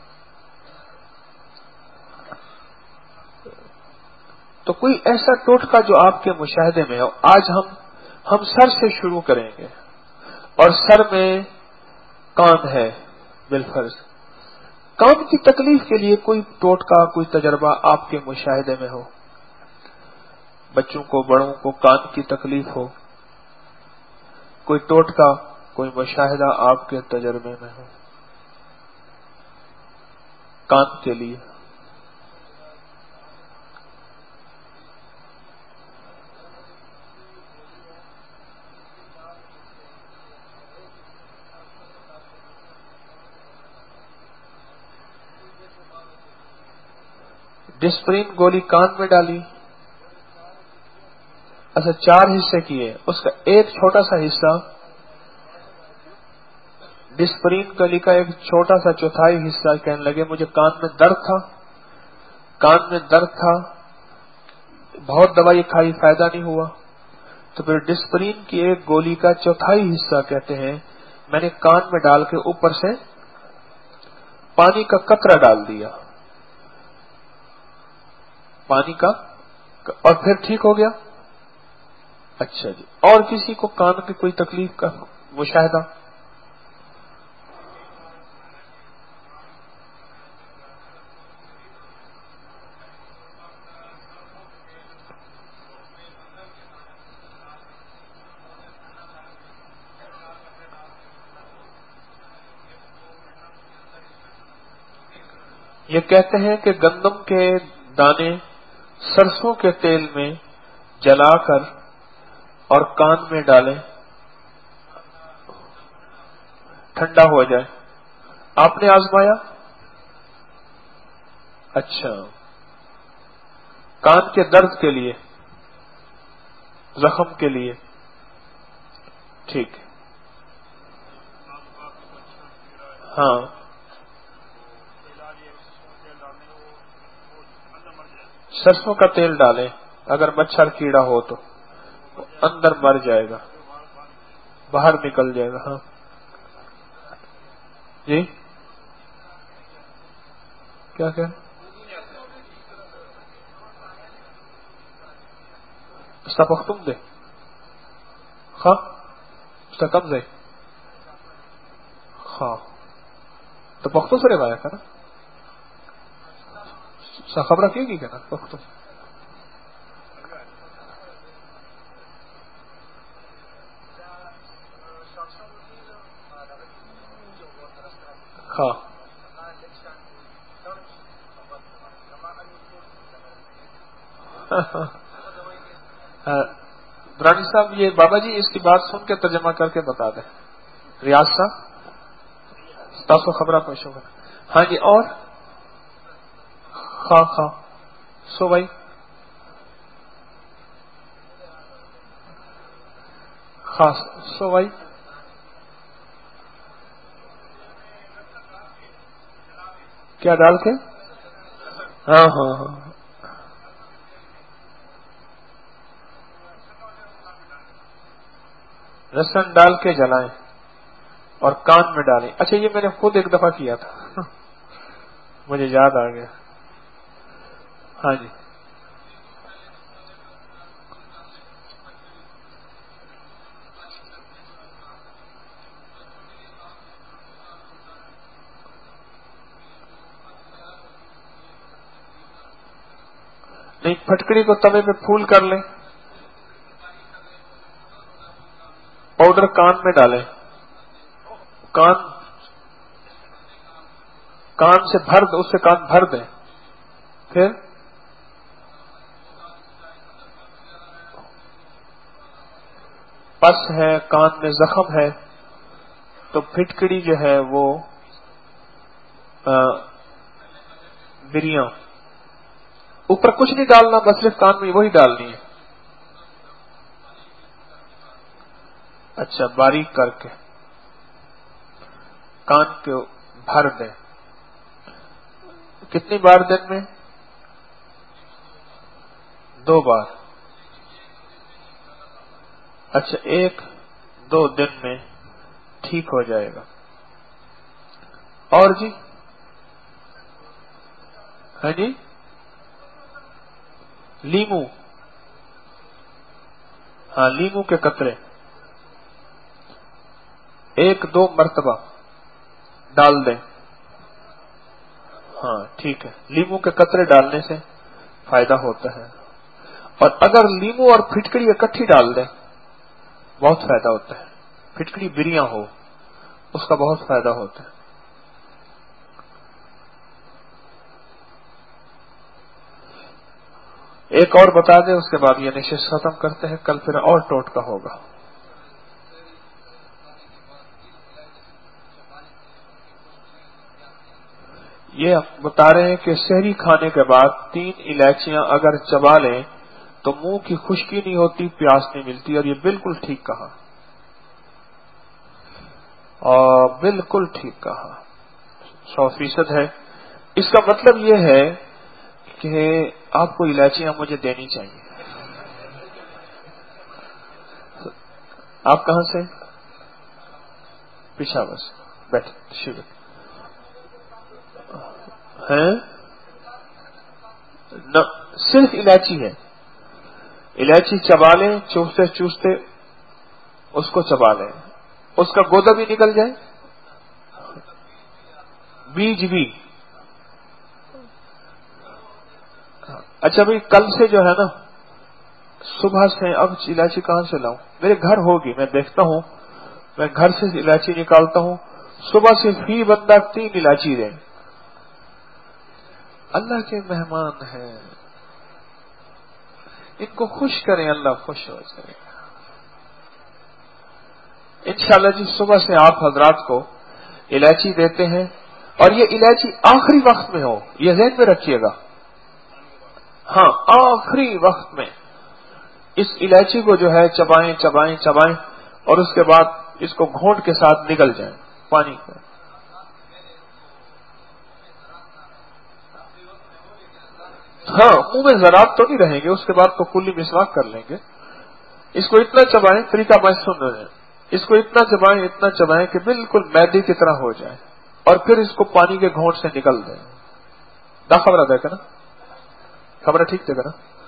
تو کوئی ایسا ٹوٹکا جو آپ کے مشاہدے میں ہو. آج ہم ہم سر سے شروع کریں گے اور سر میں کان ہے بالفرض. کان کی تکلیف کے لیے کوئی ٹوٹکا کوئی تجربہ آپ کے مشاہدے میں ہو. بچوں کو بڑوں کو کان کی تکلیف ہو, کوئی ٹوٹکا کوئی مشاہدہ آپ کے تجربے میں ہو کان کے لیے. ڈسپرین گولی کان میں ڈالی. اچھا چار حصے کیے, اس کا ایک چھوٹا سا حصہ ڈسپرین گولی کا ایک چھوٹا سا چوتھائی حصہ کہنے لگے مجھے کان میں درد تھا, کان میں درد تھا, بہت دوائی کھائی فائدہ نہیں ہوا, تو پھر ڈسپرین کی ایک گولی کا چوتھائی حصہ کہتے ہیں میں نے کان میں ڈال کے اوپر سے پانی کا قطرہ ڈال دیا, پانی کا, اور پھر ٹھیک ہو گیا. اچھا جی, اور کسی کو کان کی کوئی تکلیف کا مشاہدہ؟ یہ کہتے ہیں کہ گندم کے دانے سرسوں کے تیل میں جلا کر اور کان میں ڈالیں, ٹھنڈا ہو جائے. آپ نے آزمایا؟ اچھا, کان کے درد کے لیے, زخم کے لیے, ٹھیک. ہاں سرسوں کا تیل ڈالیں, اگر مچھر کیڑا ہو تو اندر مر جائے گا, باہر نکل جائے گا. ہاں جی کیا کہ پختم دے ہاں کم دے ہاں تو پختوں سے روایت ہے نا, خبر کیوں کی کہنا پختوں ہاں. برانی صاحب یہ بابا جی اس کی بات سن کے ترجمہ کر کے بتا دیں. ریاض صاحب تاسو خبرہ پوچھو گا. ہاں جی, اور خواہ خواہ سو بھائی خاص سو بھائی کیا ڈال کے؟ ہاں ہاں ہاں لہسن ڈال کے جلائیں اور کان میں ڈالیں. اچھا یہ میں نے خود ایک دفعہ کیا تھا, مجھے یاد آ گیا. ہاں جی نہیں, پھٹکڑی کو توے پہ پھول کر لیں, پاؤڈر کان میں ڈالیں, کان کان سے بھر دیں, اس سے کان بھر دیں, پھر پس ہے کان میں زخم ہے تو پھٹکڑی جو ہے وہ بریاں, اوپر کچھ نہیں ڈالنا, بس صرف کان میں وہی ڈالنی ہے. اچھا باریک کر کے کان کے بھر دیں. کتنی بار دن میں؟ دو بار. اچھا ایک دو دن میں ٹھیک ہو جائے گا. اور جی ہاں جی لیمو، ہاں لیمو کے قطرے ایک دو مرتبہ ڈال دیں. ہاں ٹھیک ہے، لیمو کے قطرے ڈالنے سے فائدہ ہوتا ہے. اور اگر لیمو اور پھٹکڑی اکٹھی ڈال دیں بہت فائدہ ہوتا ہے. پھٹکڑی بریاں ہو اس کا بہت فائدہ ہوتا ہے. ایک اور بتا دیں اس کے بعد یہ نشست ختم کرتے ہیں، کل پھر اور ٹوٹکا ہوگا. یہ بتا رہے ہیں کہ سحری کھانے کے بعد تین الائچیاں اگر چبا لیں تو منہ کی خشکی نہیں ہوتی، پیاس نہیں ملتی، اور یہ بالکل ٹھیک کہا، اور بالکل ٹھیک کہا، سو فیصد ہے. اس کا مطلب یہ ہے کہ آپ کو الائچیاں مجھے دینی چاہیے. آپ کہاں سے؟ پشاور سے. بیٹھ شیو ہیں، صرف الائچی ہے. الائچی چبا لیں، چوستے چوستے اس کو چبا لیں، اس کا گودا بھی نکل جائے، بیج بھی. اچھا بھائی کل سے جو ہے نا صبح سے، اب الائچی کہاں سے لاؤں؟ میرے گھر ہوگی، میں دیکھتا ہوں، میں گھر سے الائچی نکالتا ہوں. صبح سے فی بندہ تین الائچی دیں. اللہ کے مہمان ہیں، ان کو خوش کریں، اللہ خوش ہو جائے. انشاءاللہ جی صبح سے آپ حضرات کو الائچی دیتے ہیں، اور یہ الائچی آخری وقت میں ہو، یہ ذہن میں رکھیے گا. ہاں آخری وقت میں اس الائچی کو جو ہے چبائیں چبائیں چبائیں، اور اس کے بعد اس کو گھونٹ کے ساتھ نگل جائیں پانی میں. ہاں منہ میں ذرات تو نہیں رہیں گے، اس کے بعد تو کلی مسواک کر لیں گے. اس کو اتنا چبائیں، طریقہ میں سن رہے ہیں، اس کو اتنا چبائیں اتنا چبائیں کہ بالکل میدے کی طرح ہو جائے، اور پھر اس کو پانی کے گھونٹ سے نکل دیں. دا خبر دیکھا نا، خبر ٹھیک دیکھا نا.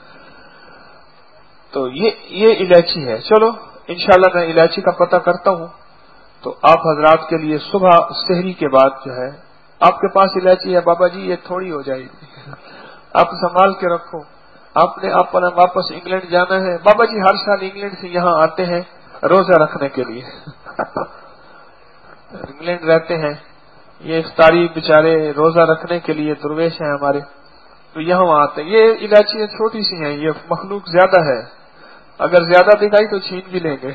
تو یہ یہ الائچی ہے. چلو انشاءاللہ میں الائچی کا پتہ کرتا ہوں، تو آپ حضرات کے لیے صبح سحری کے بعد جو ہے، آپ کے پاس الائچی ہے بابا جی، یہ تھوڑی ہو جائے گی، آپ سنبھال کے رکھو. آپ نے آپ نے واپس انگلینڈ جانا ہے، بابا جی ہر سال انگلینڈ سے یہاں آتے ہیں روزہ رکھنے کے لیے. انگلینڈ رہتے ہیں یہ افطاری بیچارے، روزہ رکھنے کے لیے درویش ہیں ہمارے، تو یہاں آتے ہیں. یہ الائچیاں چھوٹی سی ہیں، یہ مخلوق زیادہ ہے، اگر زیادہ دکھائی تو چھین بھی لیں گے.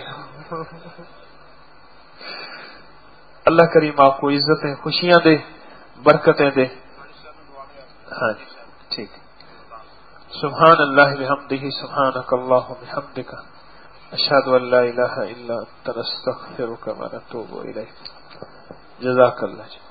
اللہ کریم آپ کو عزتیں خوشیاں دے، برکتیں دے. ہاں جی ٹھیک. سبحان اللہ بحمدہ، سبحانک اللہم بحمدک، اشہد ان لا الہ الا انت نستغفرک و نتوب الیک. جزاک اللہ.